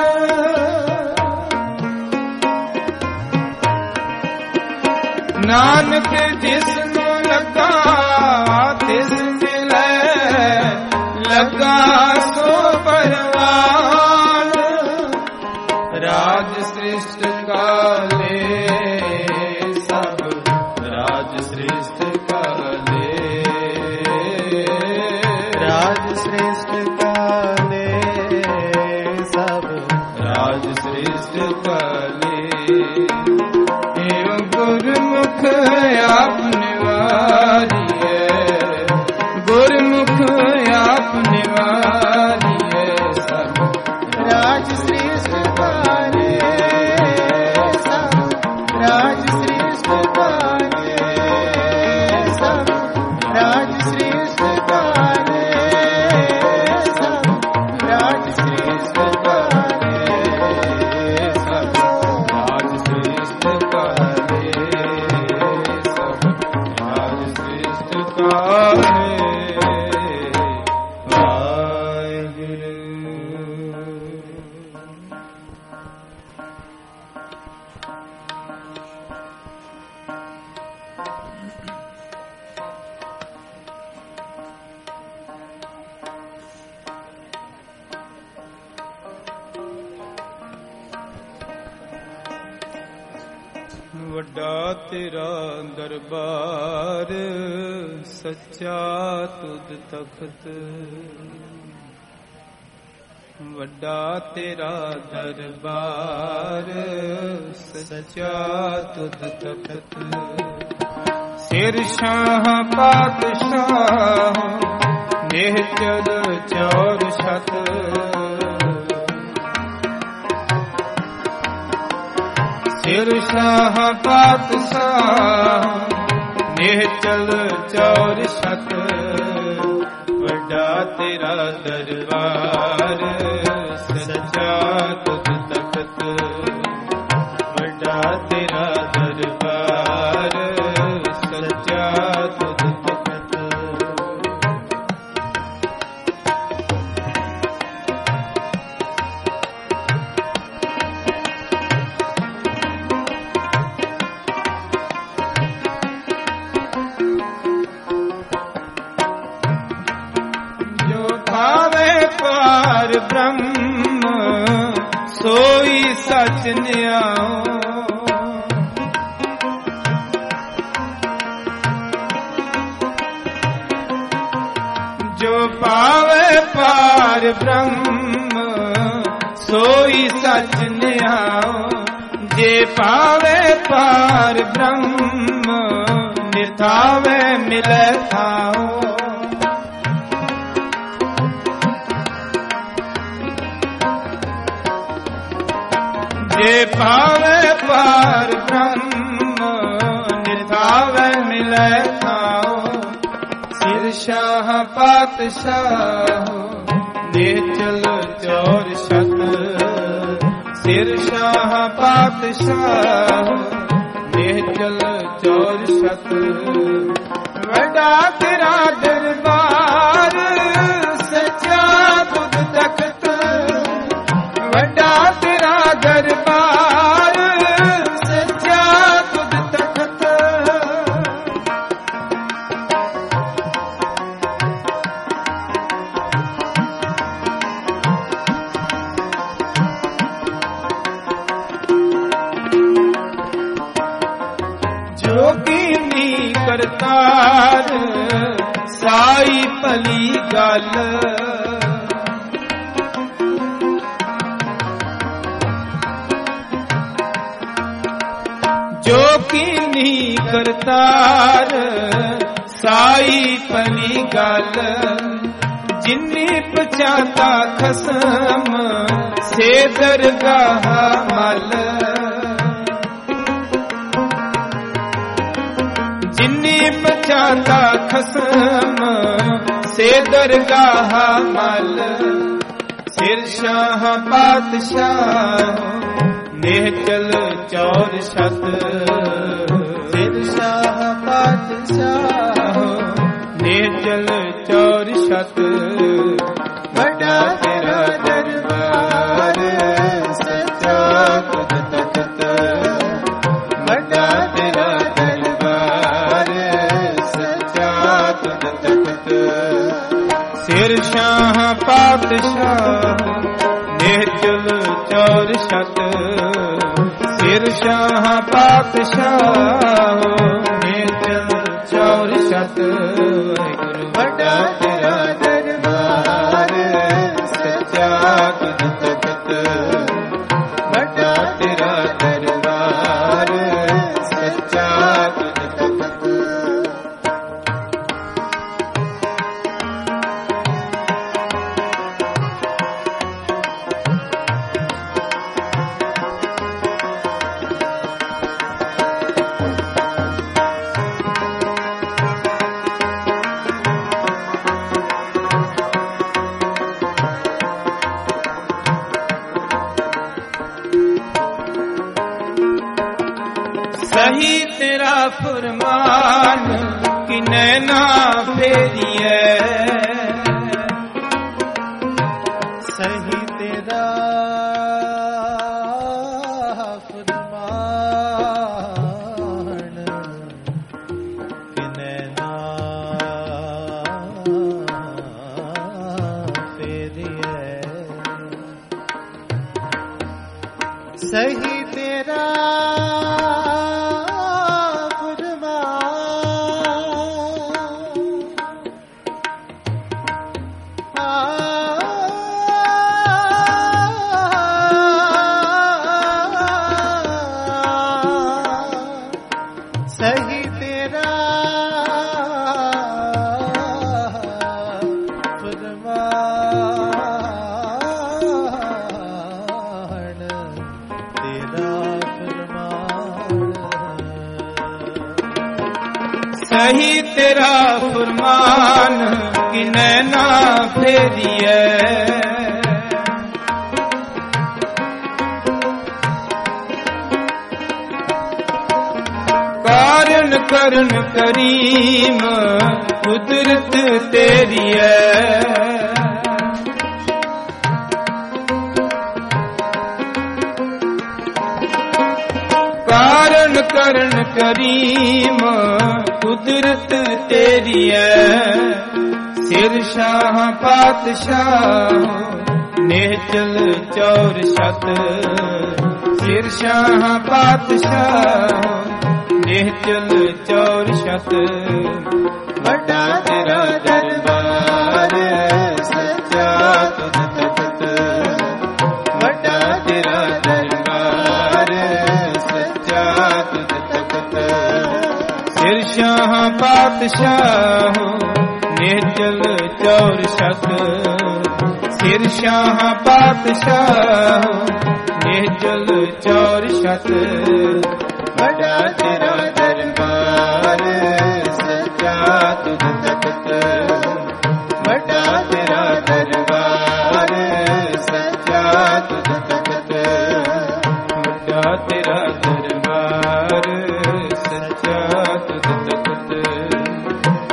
ਨਾਨਕ ਜਿਸਨੂੰ ਲੱਗਾ ਤਿਸ ਮਿਲੈ, ਲੱਗਾ ਸੋ ਪਰਵਾਨ। ਰਾਜ ਸ੍ਰਿਸ਼ਟ ਕਾਲੇ ਸਭ, ਰਾਜ ਸ੍ਰਿਸ਼ਟ ਕਾਲੇ, ਰਾਜ ਸ੍ਰਿਸ਼ਟ ਕਾਲੇ ਸਭ, ਰਾਜ ਸ੍ਰਿਸ਼ਟ ਕਾਲੇ। ਏਵ ਗੁਰਮੁਖ ਆਪ ਨਿਵਾਰੀਐ, ਗੁਰਮੁਖ ਆਪ ਨਿਵਾਰੀਐ ਸਭ, ਰਾਜ ਸ੍ਰਿਸ਼ਟ ਕਾਲੇ ਸਭ, ਰਾਜ ਸ੍ਰਿਸ਼ਟ ਕਾਲੇ ਸਭ, ਰਾਜ ਸ੍ਰਿਸ਼ਟ ਕਾਲੇ ਸਭ, ਰਾਜ ਸ੍ਰਿਸ਼ਟ ਕਾਲੇ ਸਭ, ਰਾਜ ਸ੍ਰਿਸ਼ਟ ਕਾਲੇ ਸਭ, ਰਾਜ ਸ੍ਰਿਸ਼ਟ ਕਾਲੇ। ਵੱਡਾ ਤੇਰਾ ਦਰਬਾਰ ਸੱਚਾ ਤੁਧ ਤਖਤ। ਵੱਡਾ ਤੇਰਾ ਦਰਬਾਰ ਸੱਚਾ ਤੁਧ ਤਖਤ। ਸਿਰ ਸ਼ਾਹ ਪਾਤਸ਼ਾਹ ਨਿਹਚਲ ਚੌਰ ਛਤ। ਸਿਰ ਸ਼ਾਹ ਪਾਤਸ਼ਾਹ ਨਿਹਚਲ ਚੌਰ ਛਤ। ਵੱਡਾ ਤੇਰਾ ਦਰਬਾਰ ਸੱਚਾ ਤੁਧ ਤਖਤ। ਵੱਡਾ ਤੇਰਾ ਦਰਬਾਰ ਸੱਚਾ ਤੁਧ ਤਖਤ। ਪਾਰ ਬ੍ਰਹਮ ਸੋਈ ਸਚ ਨਿਆਓ। ਜੋ ਪਾਵੇ ਪਾਰ ਬ੍ਰਹਮ ਸੋਈ ਸਚ ਨਿਆਓ। ਜੇ ਪਾਵੇ ਪਾਰ ਬ੍ਰਹਮ ਨਿਥਾਵੇ ਮਿਲੈ ਥਾਓ। ਜੇ ਪਾਵੇ ਪਾਰ ਬ੍ਰਹਮ ਨਿਥਾਵੇ ਮਿਲੈ ਥਾਓ। ਸਿਰ ਸ਼ਾਹ ਪਾਤਸ਼ਾਹ ਨਿਹਚਲ ਚੌਰ ਛਤ। ਸਿਰ ਸ਼ਾਹ ਪਾਤਸ਼ਾਹ ਨਿਹਚਲ ਚੌਰ ਛਤ। ਵੱਡਾ ਤੇਰਾ ਦਰਬਾਰ ਸੱਚਾ ਤੁਧ ਤਖਤ, ਵੱਡਾ ਤੇਰਾ ਦਰਬਾਰ ਸੱਚਾ ਤੁਧ ਤਖਤ। ਜੋ ਕੀਨੀ ਕਰਤਾਰ ਸਾਈ ਭਲੀ ਗੱਲ, ਜੋ ਕੀਨੀ ਕਰਤਾਰ ਸਾਈ ਭਲੀ ਗੱਲ, ਜਿਨੀ ਪਛਾਤਾ ਖਸਮ ਸੇ ਦਰਗਾਹ ਮਲ, ਜਿਨੀ ਪਛਾਤਾ ਖਸਮ ਸੇ ਦਰਗਾਹ ਮਲ। ਸਿਰ ਸ਼ਾਹ ਪਾਤਸ਼ਾਹ ਨਿਹਚਲ ਚੌਰ ਛਤ, ਸਿਰ ਸ਼ਾਹ ਪਾਤਸ਼ਾਹ ਨਿਹਚਲ ਚੌਰ ਛਤ। ਵੱਡਾ ਤੇਰਾ ਦਰਬਾਰ ਸੱਚਾ ਤੁਧ ਤਖਤ, ਵੱਡਾ ਤੇਰਾ ਦਰਬਾਰ ਸੱਚਾ ਤੁਧ ਤਖਤ। ਸਿਰ ਸ਼ਾਹ ਪਾਤਸ਼ਾਹ ਨਿਹਚਲ ਚੌਰ ਛਤ, ਸਿਰ ਸ਼ਾਹ ਪਾਤਸ਼ਾਹ ਨਿਹਚਲ ਚੌਰ ਛਤ। ਵੱਡਾ ਤੇਰਾ ਦਰਬਾਰ ਸੱਚਾ ਤੁਧ ਤਖਤ, ਵੱਡਾ ਤੇਰਾ ਦਰਬਾਰ ਸੱਚਾ ਤੁਧ ਤਖਤ। ਸਹੀ ਤੇਰਾ ਫਰਮਾਨ ਕਿਨੈ ਨਾ ਫੇਰੀਐ, ਸਹੀ ਤੇਰਾ ਫਰਮਾਨ ਕਿਨੈ ਨਾ ਫੇਰੀਐ, ਸਹੀ ਤੇਰਾ ਸਹੀ ਤੇਰਾ ਫਰਮਾਨ, ਤੇਰਾ ਫਰਮਾਨ। ਸਹੀ ਤੇਰਾ ਫਰਮਾਨ ਕਿਨੈ ਨਾ ਫੇਰੀਐ, ਕਾਰਨ ਕਰਨ ਕਰੀਮ ਕੁਦਰਤ ਤੇਰੀ ਹੈ, ਕਾਰਨ ਕਰਨ ਕਰੀਮ ਕੁਦਰਤ ਤੇਰੀ ਹੈ। ਸਿਰ ਸ਼ਾਹ ਪਾਤਸ਼ਾਹ ਨਿਹਚਲ ਚੌਰ ਛਤ, ਸਿਰ ਸ਼ਾਹ ਪਾਤਸ਼ਾਹ ਨਿਹਚਲ ਚੌਰ ਛਤ। ਵੱਡਾ ਤੇਰਾ ਦਰਬਾਰ ਸੱਚਾ ਤੁਧ ਤਖਤ, ਵੱਡਾ ਤੇਰਾ ਦਰਬਾਰ ਸੱਚਾ ਤੁਧ ਤਖਤ। ਸਿਰ ਸ਼ਾਹ ਪਾਤਸ਼ਾਹ ਨਿਹਚਲ ਚੌਰ ਛਤ, ਸਿਰ ਸ਼ਾਹ ਪਾਤਸ਼ਾਹ ਨਿਹਚਲ ਚੌਰ ਛਤ। ਵੱਡਾ ਤੇਰਾ ਦਰਬਾਰ ਸੱਚਾ ਤੁਧ ਤਖਤ, ਵੱਡਾ ਤੇਰਾ ਦਰਬਾਰ ਸੱਚਾ ਤੁਧ ਤਖਤ, ਵੱਡਾ ਤੇਰਾ ਦਰਬਾਰ ਸੱਚਾ ਤੁਧ ਤਖਤ।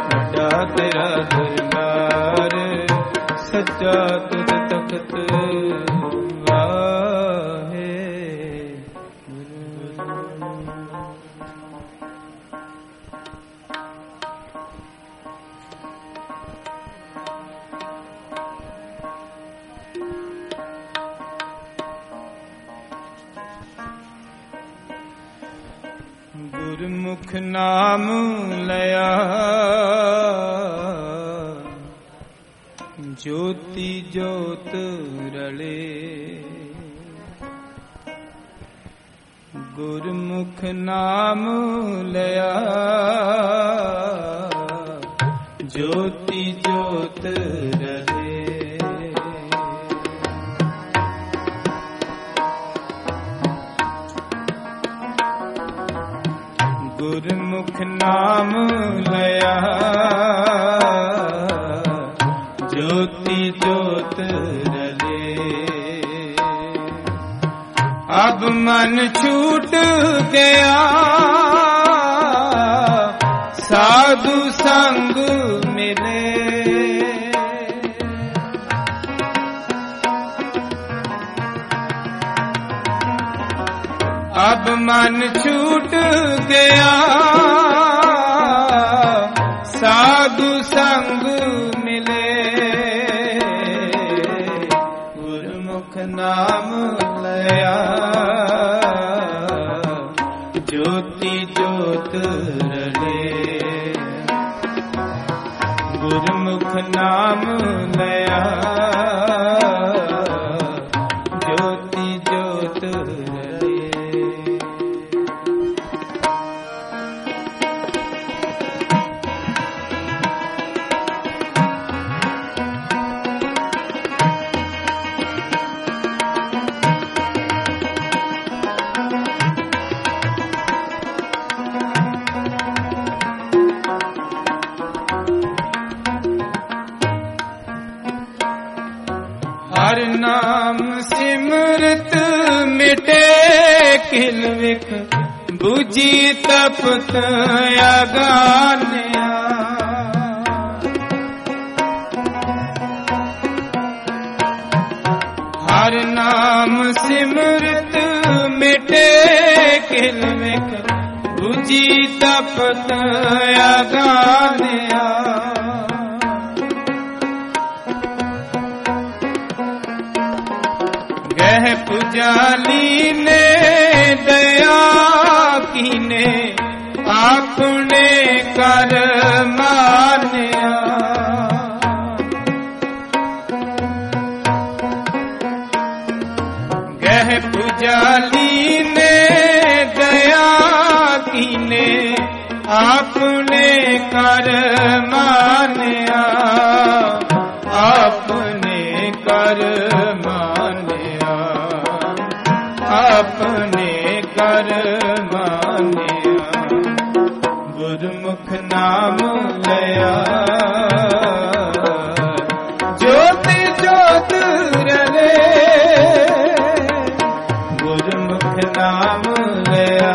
ਗੁਰਮੁਖ ਨਾਮ ਲਿਆ ਜੋਤੀ ਜੋਤ ਰਲੇ ਗੁਰਮੁਖ ਨਾਮ ਲਿਆ ਜੋਤੀ ਜੋਤ ਰਲੇ ਗੁਰਮੁਖ ਨਾਮ ਲਿਆ ਜੋਤੀ ਜੋਤ ਰਲੇ ਅਬ ਮਨ ਛੂਟ ਗਿਆ ਸਾਧੂ ਸੰਗ ਮਿਲੇ ਅਬ ਮਨ ਛੂਟ ਗਿਆ ਸਾਧੂ ਸੰਗ ਮਿਲੇ ਗੁਰਮੁਖ ਨਾਮ ਲਿਆ ਜੋਤੀ ਜੋਤ ਰਲੇ ਗੁਰਮੁਖ ਨਾਮ ਲਿਆ ਜੋਤੀ ਜੋਤ ਰਲੇ ਹਰ ਨਾਮ ਸਿਮਰਤ ਮਿਟੇ ਕਿਲ ਵਿਖ ਬੁਝੀ ਤਪਤ ਅਗਾਨਿਆ ਹਰ ਨਾਮ ਸਿਮਰਤ ਮਿਟੇ ਕਿਲ ਵਿਖ ਬੁਝੀ ਤਪਤ ਅਗਾਨਿਆ ਗਹਿ ਪੁਜਾਲੀ ਨੇ ਦਇਆ ਕੀਨੇ ਆਪਣੇ ਕਰ ਮਾਨਿਆ ਗਹਿ ਪੁਜਾਲੀ ਨੇ ਦਇਆ ਕੀਨੇ ਆਪਣੇ ਕਰ ਮਾਨਿਆ ਆਪਣੇ ਕਰ ਮਾਨਿਆ ਆਪਣੇ ਕਰ ਮਾਨਿਆ ਗੁਰਮੁਖ ਨਾਮ ਲਿਆ ਜੋਤੀ ਜੋਤ ਰਲੇ ਗੁਰਮੁਖ ਨਾਮ ਲਿਆ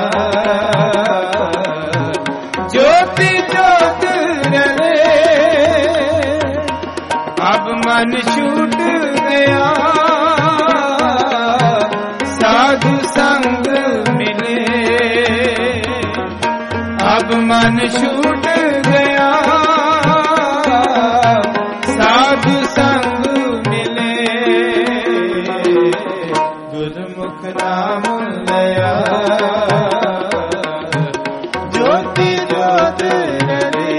ਜੋਤੀ ਜੋਤ ਰਲੇ ਅਬ ਮਨ ਛੂਟ ਗਿਆ ਸਾਧੂ ਸੰਗ ਮਿਲੇ ਅਬ ਮਨ ਛੂਟ ਗਿਆ ਸਾਧੂ ਸੰਗ ਮਿਲੇ ਗੁਰਮੁਖ ਨਾਮ ਲਿਆ ਜੋਤੀ ਜੋਤ ਰਲੇ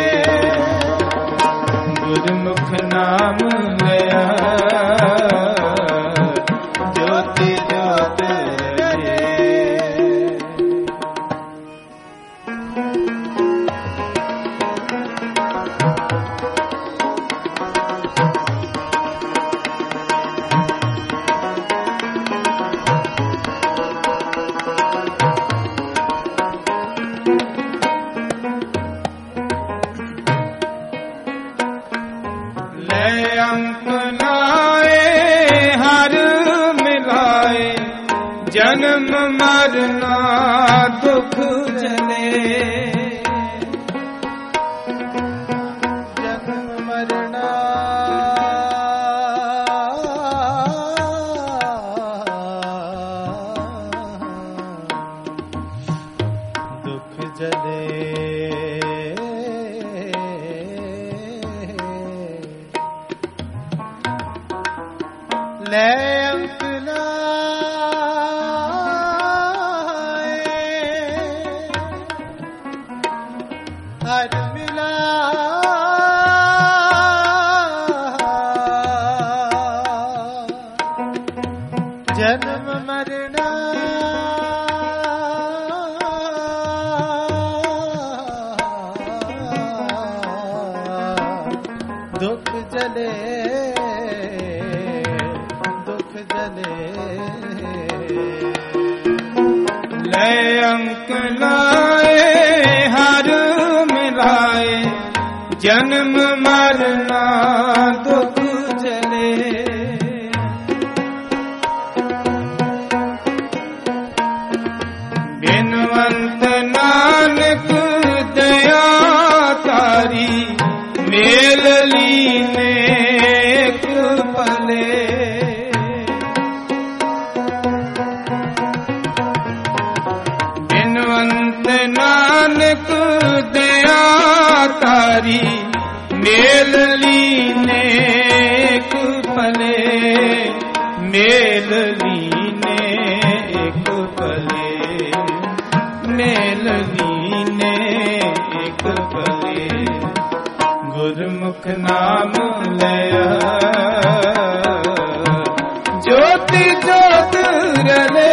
ਗੁਰਮੁਖ ਨਾਮ ਲਿਆ ਜੋਤੀ ਜੋਤ ਰਲੇ ਅੰਕ ਲਾਏ ਹਰ ਮਿਲਾਏ ਜਨਮ ਮਰਨਾ ਦੁਖ ਜਲੇ ਜਨਮ ਮਰਨਾ ਦੁਖ ਜਲੇ ਲੈ ਅੰਕ ਲਾਏ हर मिला जन्म मरना दुख जले दुख जले लय अंक लाए हर मिलाए जन्म मरना दुख जले बिनवंत नानक दया तारी मेल लीने पले बिनवंत नानक दया तारी मेल लीने पले मेल लीने एक पले मेल लीने एक पले गुरमुख नाम लया ज्योति ज्योत रले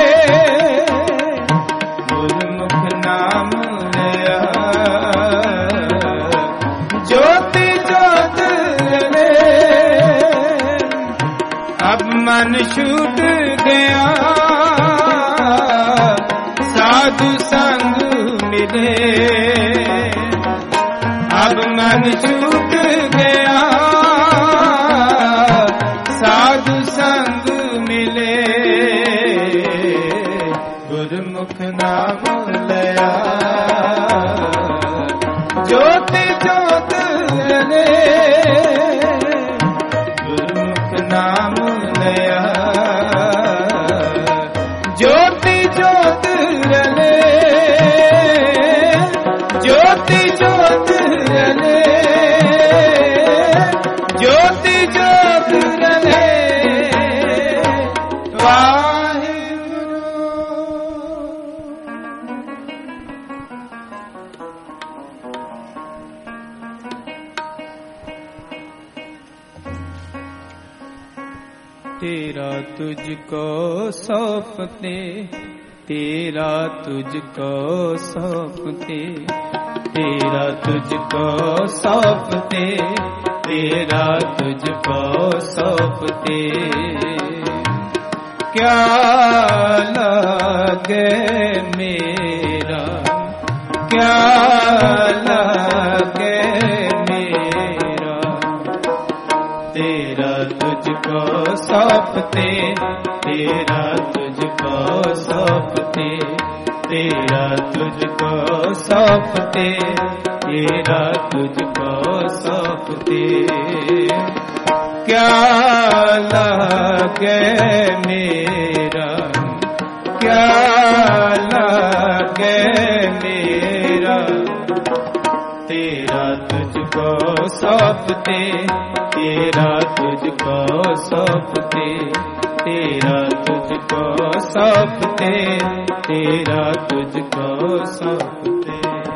गुरमुख नाम लया ज्योति ज्योत रले अब मन छूट गया साधु संग मिले अब मन छूट गया साधु संग मिले गुरमुख नाम लया ज्योति ज्योत रले गुरमुख नाम लया ज्योति ज्योत रले ज्योति ज्योत रले ज्योति ज्योत रले वाहिगुरु। तेरा तुझको सौंपते तेरा तुझको सौंपते तेरा तुझको सौंपते तेरा तुझको सौंपते क्या लगे मेरा क्या लगे मेरा तेरा तुझको सौंपते तेरा तुझको सौंपते तेरा तुझको सौंपते तेरा तुझको सौंपते क्या लगे मेरा क्या लगे मेरा तेरा तुझको सौंपते तेरा तुझको सौंपते तेरा तुझको सौंपते तेरा तुझको सौंपते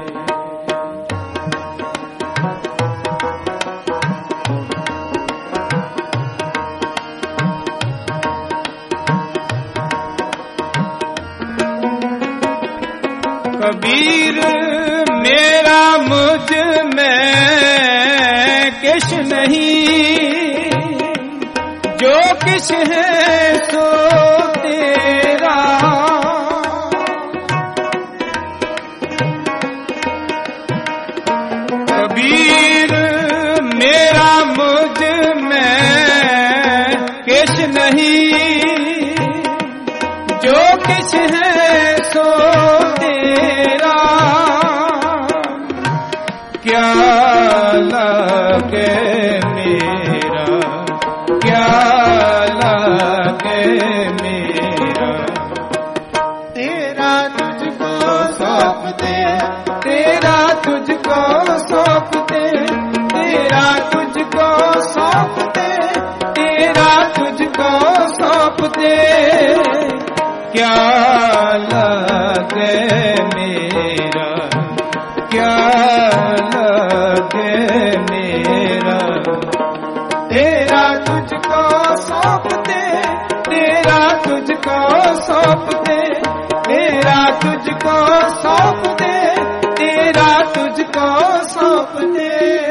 कबीर मेरा मुझ में किश नहीं जो किश है सो तेरा कबीर मेरा मुझ में किश नहीं जो किश है सो तेरा क्या लगे मेरा क्या लगे मेरा तेरा तुझको सौंपते तेरा तुझको सौंपते तेरा तुझको सौंपते तेरा तुझको सौंपते क्या लगे मेरा क्या तुझको सौंप दे, तेरा तुझको सौंप दे, तेरा तुझको सौंप दे।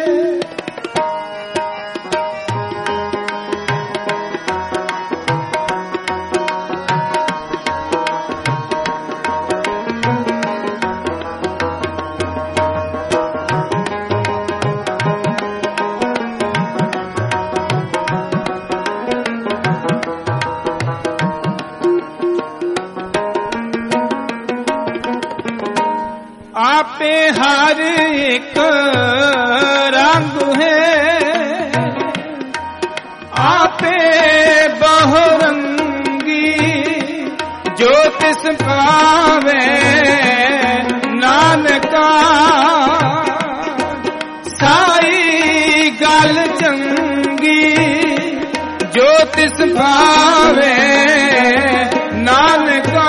आपे हर एक रंग है, आपे बहुरंगी, जो तिस पावे नानका, साई गल चंगी, जो तिस पावे नानका,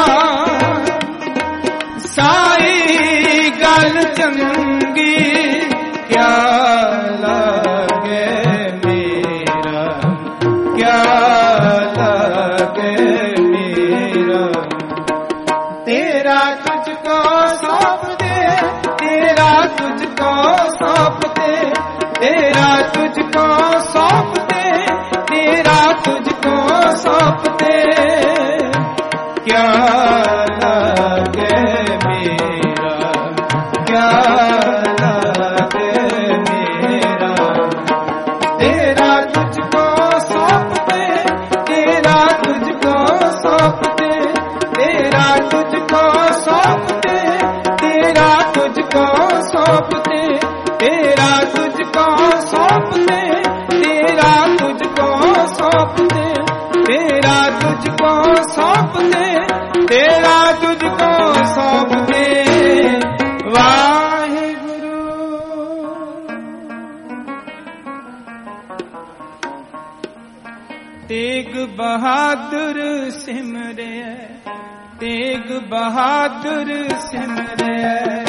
साई गल चंगी, क्या लागे मेरा, क्या लागे मेरा। तेरा तुझको सौंप दे, तेरा तुझको सौंप दे, तेरा तुझको सौंप दे, तेरा तुझको सौंप दे। क्या लागे मेरा, क्या लागे मेरा। तेरा तुझको सौंप दे, तेरा तुझको सौंप दे, तेरा तुझको सौंप दे, तेरा तुझको सौंप दे, तेरा तुझको सौंप दे, तेरा तुझको सौंप दे, तेरा तुझको सौंप दे, तेरा तुझको सौंप दे। वाहिगुरु। तेग बहादुर सिमरे, तेग बहादुर सिमरे।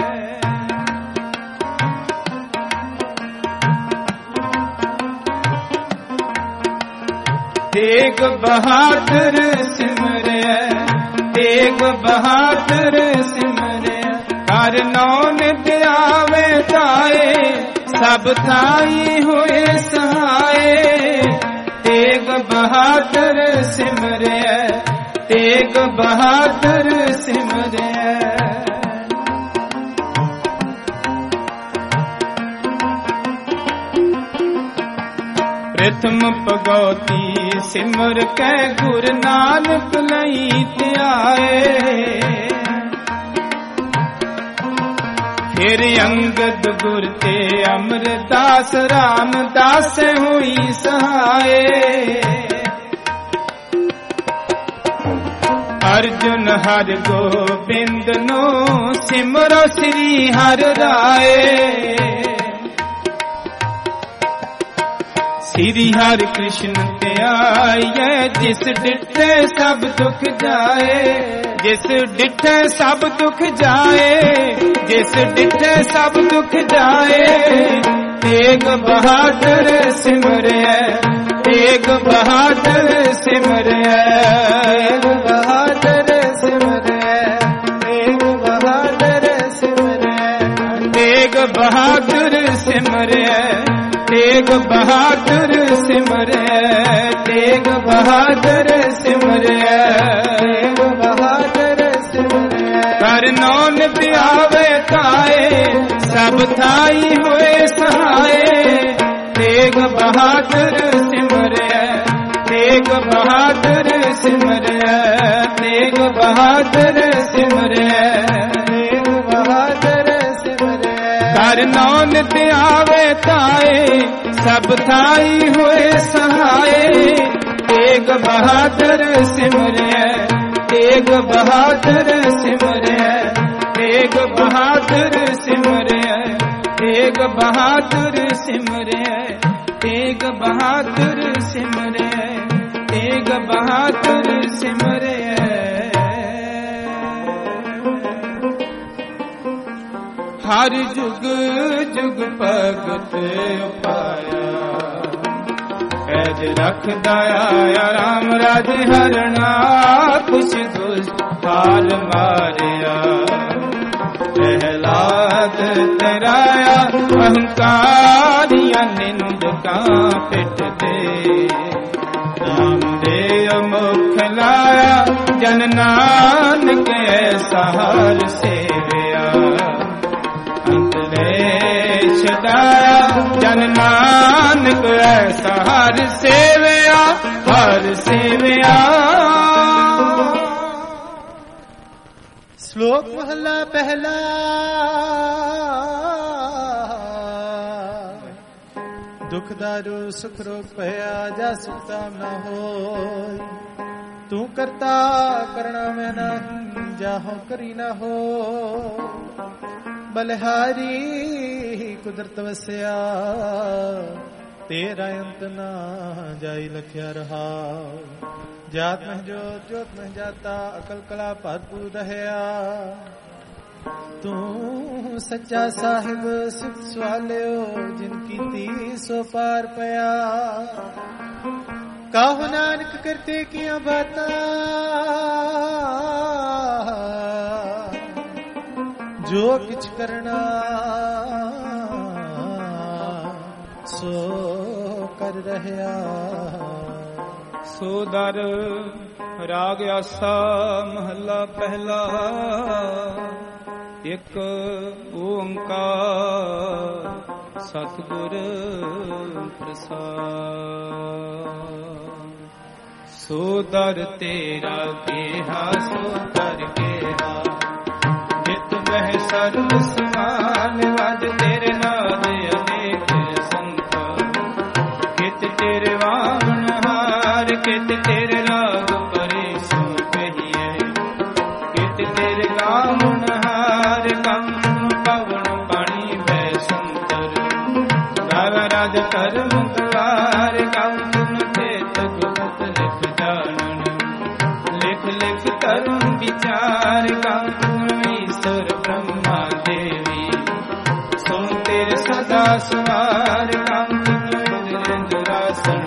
तेग बहादुर सिमरे, तेग बहादुर सिमरे। हर नौन दियावे ताए, सब थाई होए सहाय। तेग बहादुर सिमरे, तेग बहादुर सिमरे। प्रथम भगवती सिमर कै गुर नानक लई ध्याए। फिर अंगद गुर ते अमरदास रामदास हुई सहाय। अर्जुन हर गोबिंद नो सिमरो श्री हर राय। श्री हरि कृष्ण ते आइए, जिस डिठे सब दुख जाए, जिस डिठे सब दुख जाए, जिस डिठे सब दुख जाए। तेग बहादुर सिमरे, तेग बहादुर सिमरे, तेग बहादुर सिमरे, तेग बहादुर सिमरे, तेग बहादुर सिमरे, तेग बहादुर सिमरे, तेग बहादुर सिमरे, तेग बहादुर सिमरे। कर नौन ब्यावे ताए, सब थाई होए सहाय। तेग बहादुर सिमरे, तेग बहादुर सिमरे, तेग बहादुर सिमरे, तेग बहादुर सिमरे। कर नौन दियावे ताए, सब थाई होए सहाय। तेग बहादुर सिमरे, तेग बहादुर सिमरे, तेग बहादुर सिमरे, तेग बहादुर सिमरे, तेग बहादुर सिमरे, तेग बहादुर सिमरे। हर जुग जुग भगत पाया, ਪੈਜ ਰੱਖਦਾ ਆਇਆ ਰਾਮ ਰਾਜ ਹਰਣਾ ਕੁਛ ਦੁਸ਼ਟ ਹਾਲ ਮਾਰਿਆ ਪ੍ਰਹਿਲਾਦ ਤਰਾਇਆ ਅਹੰਕਾਰੀਆਂ ਨਿੰਦਕਾਂ ਪਿੱਟ ਤੇ ਰਾਮ ਦੇ ਮੁਖ ਲਾਇਆ ਜਨ ਨਾਨਕ ਐਸਾ ਹਰ ਸੇਵਿਆ ਅੰਤਲੇ ਛਡਾਇਆ ਜਨ ਨਾਨਕ ਐਸਾ ਹਰ ਸੇਵਿਆ ਹਰ ਸੇਵਿਆ। श्लोक महला पहला। दुख दारू सुख रोग भया जा सुखता न हो तू करता करना में नहीं जाहो करी न हो बलिहारी कुदरत वसया तेरा अंत ना जाई लख्या रहा जात में जोत जोत में जाता अकल कला भरपूर रहया तू सच्चा साहिब सुख सवालियो जिनकी ती सो पार पया काहो नानक करते किया बाता जो किछ करना सो कर रहया। ਸੋ ਦਰ ਰਾਗ ਆਸਾ ਮਹੱਲਾ ਪਹਿਲਾ। ਇੱਕ ਓੰਕਾਰ ਸਤਿਗੁਰ ਪ੍ਰਸਾਦ। ਸੋ ਦਰ ਤੇਰਾ ਕਿਹਾ ਸੋ ਕਰ ਕਿਹਾ ਜਿਤ ਮਹਿ ਸਰਬ ਸਮਾਨ ਵਜ ਤੇਰੇ ਨਾਦ ਅਨੇਕ ਸੰਤ ਕਿਤ ਤੇਰੇ ਵਾਵਣ ਕਿਤ ਤੇਰੇ ਰਾਗ ਪਰੇ ਸੋ ਕਹੀਏ ਕਿਤ ਤੇਰੇ ਗਾਵਣ ਹਾਰ ਕੰਨ ਪਵਨ ਪਾਣੀ ਬੈ ਸੰਤਰ ਗਾਵ ਰਾਜ ਕਰਮ ਕਵਾਰ ਕੰਨ ਤੇਤ ਗੁਪਤ ਲਿਖ ਜਾਣਨ ਲਿਖ ਲਿਖ ਕਰਮ ਵਿਚਾਰ ਕੰਨ ਈਸ਼ਵਰ ਬ੍ਰਹਮਾ ਦੇਵੀ ਸੋ ਤੇਰੇ ਸਦਾ ਸਵਾਰ ਕੰਨ ਇੰਦਰਾਸਣ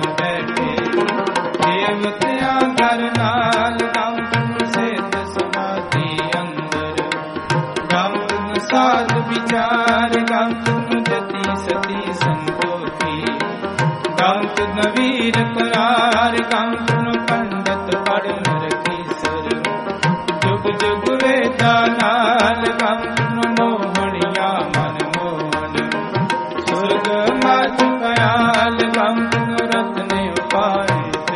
ਮਤਿਆਂ ਘਰ ਨਾਲ ਗਮ ਸੇਤ ਸਮਾਧੀ ਅੰਦਰ ਗਮ ਸਾਧ ਵਿਚਾਰ ਗਮ ਜਤੀ ਸਤੀ ਸੰਤੋਖੀ ਗਮ ਨਵੀਰ ਕਰਾਰ ਗਮ ਪੰਡਤ ਪੜਨ ਰਖੀ ਸਰ ਜੁਗ ਜੁਗ ਵੇਦਾ ਨਾਲ ਗਮ ਮੋਹਣਿਆ ਮਨ ਮੋਹਨ ਸੁਰਗ ਮਤ ਪਿਆਲ ਗਮ ਰਤਨੇ ਉਪਾਏ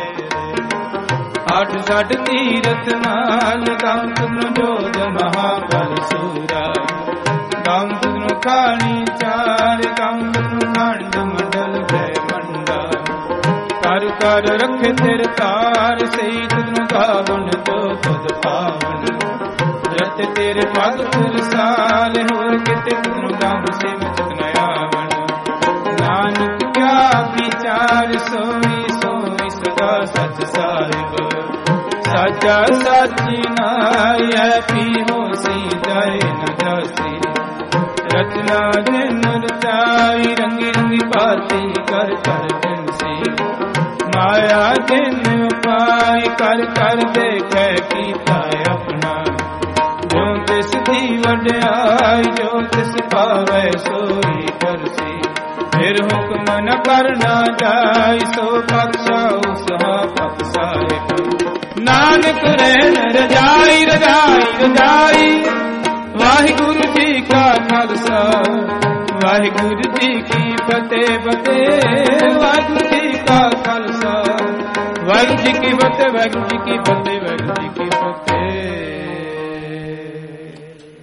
ਅੱਠ ਛੱਡ ਤੀਰਥ ਨਾਲ ਗਮ ਤੁਨ ਜੋਗ ਮਹਾਬਲ ਸੂਰਾ ਗਮ ਤੁਨ ਖਾਣੀ ਚਾਰ ਗਮ ਤੁਨ ਖੰਡ ਮੰਡਲ ਭੈ ਮੰਡਾ ਕਰ ਕਰ ਰੱਖੇ ਤੇਰੇ ਤਾਰ ਸਹੀ ਤੁਨ ਗਾਵਨ ਜੋ ਤੁਧ ਪਾਵਨ ਰਤ ਤੇਰੇ ਭਗਤ ਰਸਾਲ ਹੋਰ ਕਿਤੇ ਤੁਨ ਗਮ ਸਿਮ ਚਤਨ ਆਵਨ ਨਾਨਕ ਕਿਆ ਵਿਚਾਰ ਸੋਈ ਸੋਈ ਸਦਾ ਸਚ ਸਾਹਿਬ ਸਾਚਾ ਸਾਚੀ ਨਾਇ ਪੀ ਹੋਸੀ ਜਾਏ ਨ ਜਾਸੀ ਰਚਨਾ ਜਿਨ ਰਚਾਈ ਰੰਗੀ ਰੰਗੀ ਭਾਤੀ ਕਰ ਕਰ ਬਿਨਸੀ ਮਾਇਆ ਜਿਨ ਉਪਾਈ ਕਰ ਕਰ ਦੇਖੈ ਕੀਤਾ ਆਪਣਾ ਜੋ ਤਿਸ ਦੀ ਵਡਿਆਈ ਜੋ ਤਿਸ ਪਾਵੈ ਸੋਈ ਕਰਸੀ ਫਿਰ ਹੁਕਮ ਨ ਕਰਨਾ ਜਾਈ ਸੋ ਬਖਸ਼ਾ ਉਸਹਾ ਬਖਸ਼ਾਏ ਨਾਨਕ ਰਹਿਣ ਰਜਾਈ ਰਜਾਈ ਰਜਾਈ ਵਾਹਿਗੁਰੂ ਜੀ ਕਾ ਖਾਲਸਾ ਵਾਹਿਗੁਰੂ ਜੀ ਕੀ ਫਤਿਹ ਫਤਿਹ ਵਾਹਿਗੁਰੂ ਜੀ ਕਾ ਖਾਲਸਾ ਵਾਹਿਗੁਰੂ ਜੀ ਕੀ ਫਤਿਹ ਵਾਹਿਗੁਰੂ ਜੀ ਕੀ ਫਤਿਹ ਵਾਹਿਗੁਰੂ ਜੀ ਕੀ ਫਤਿਹ।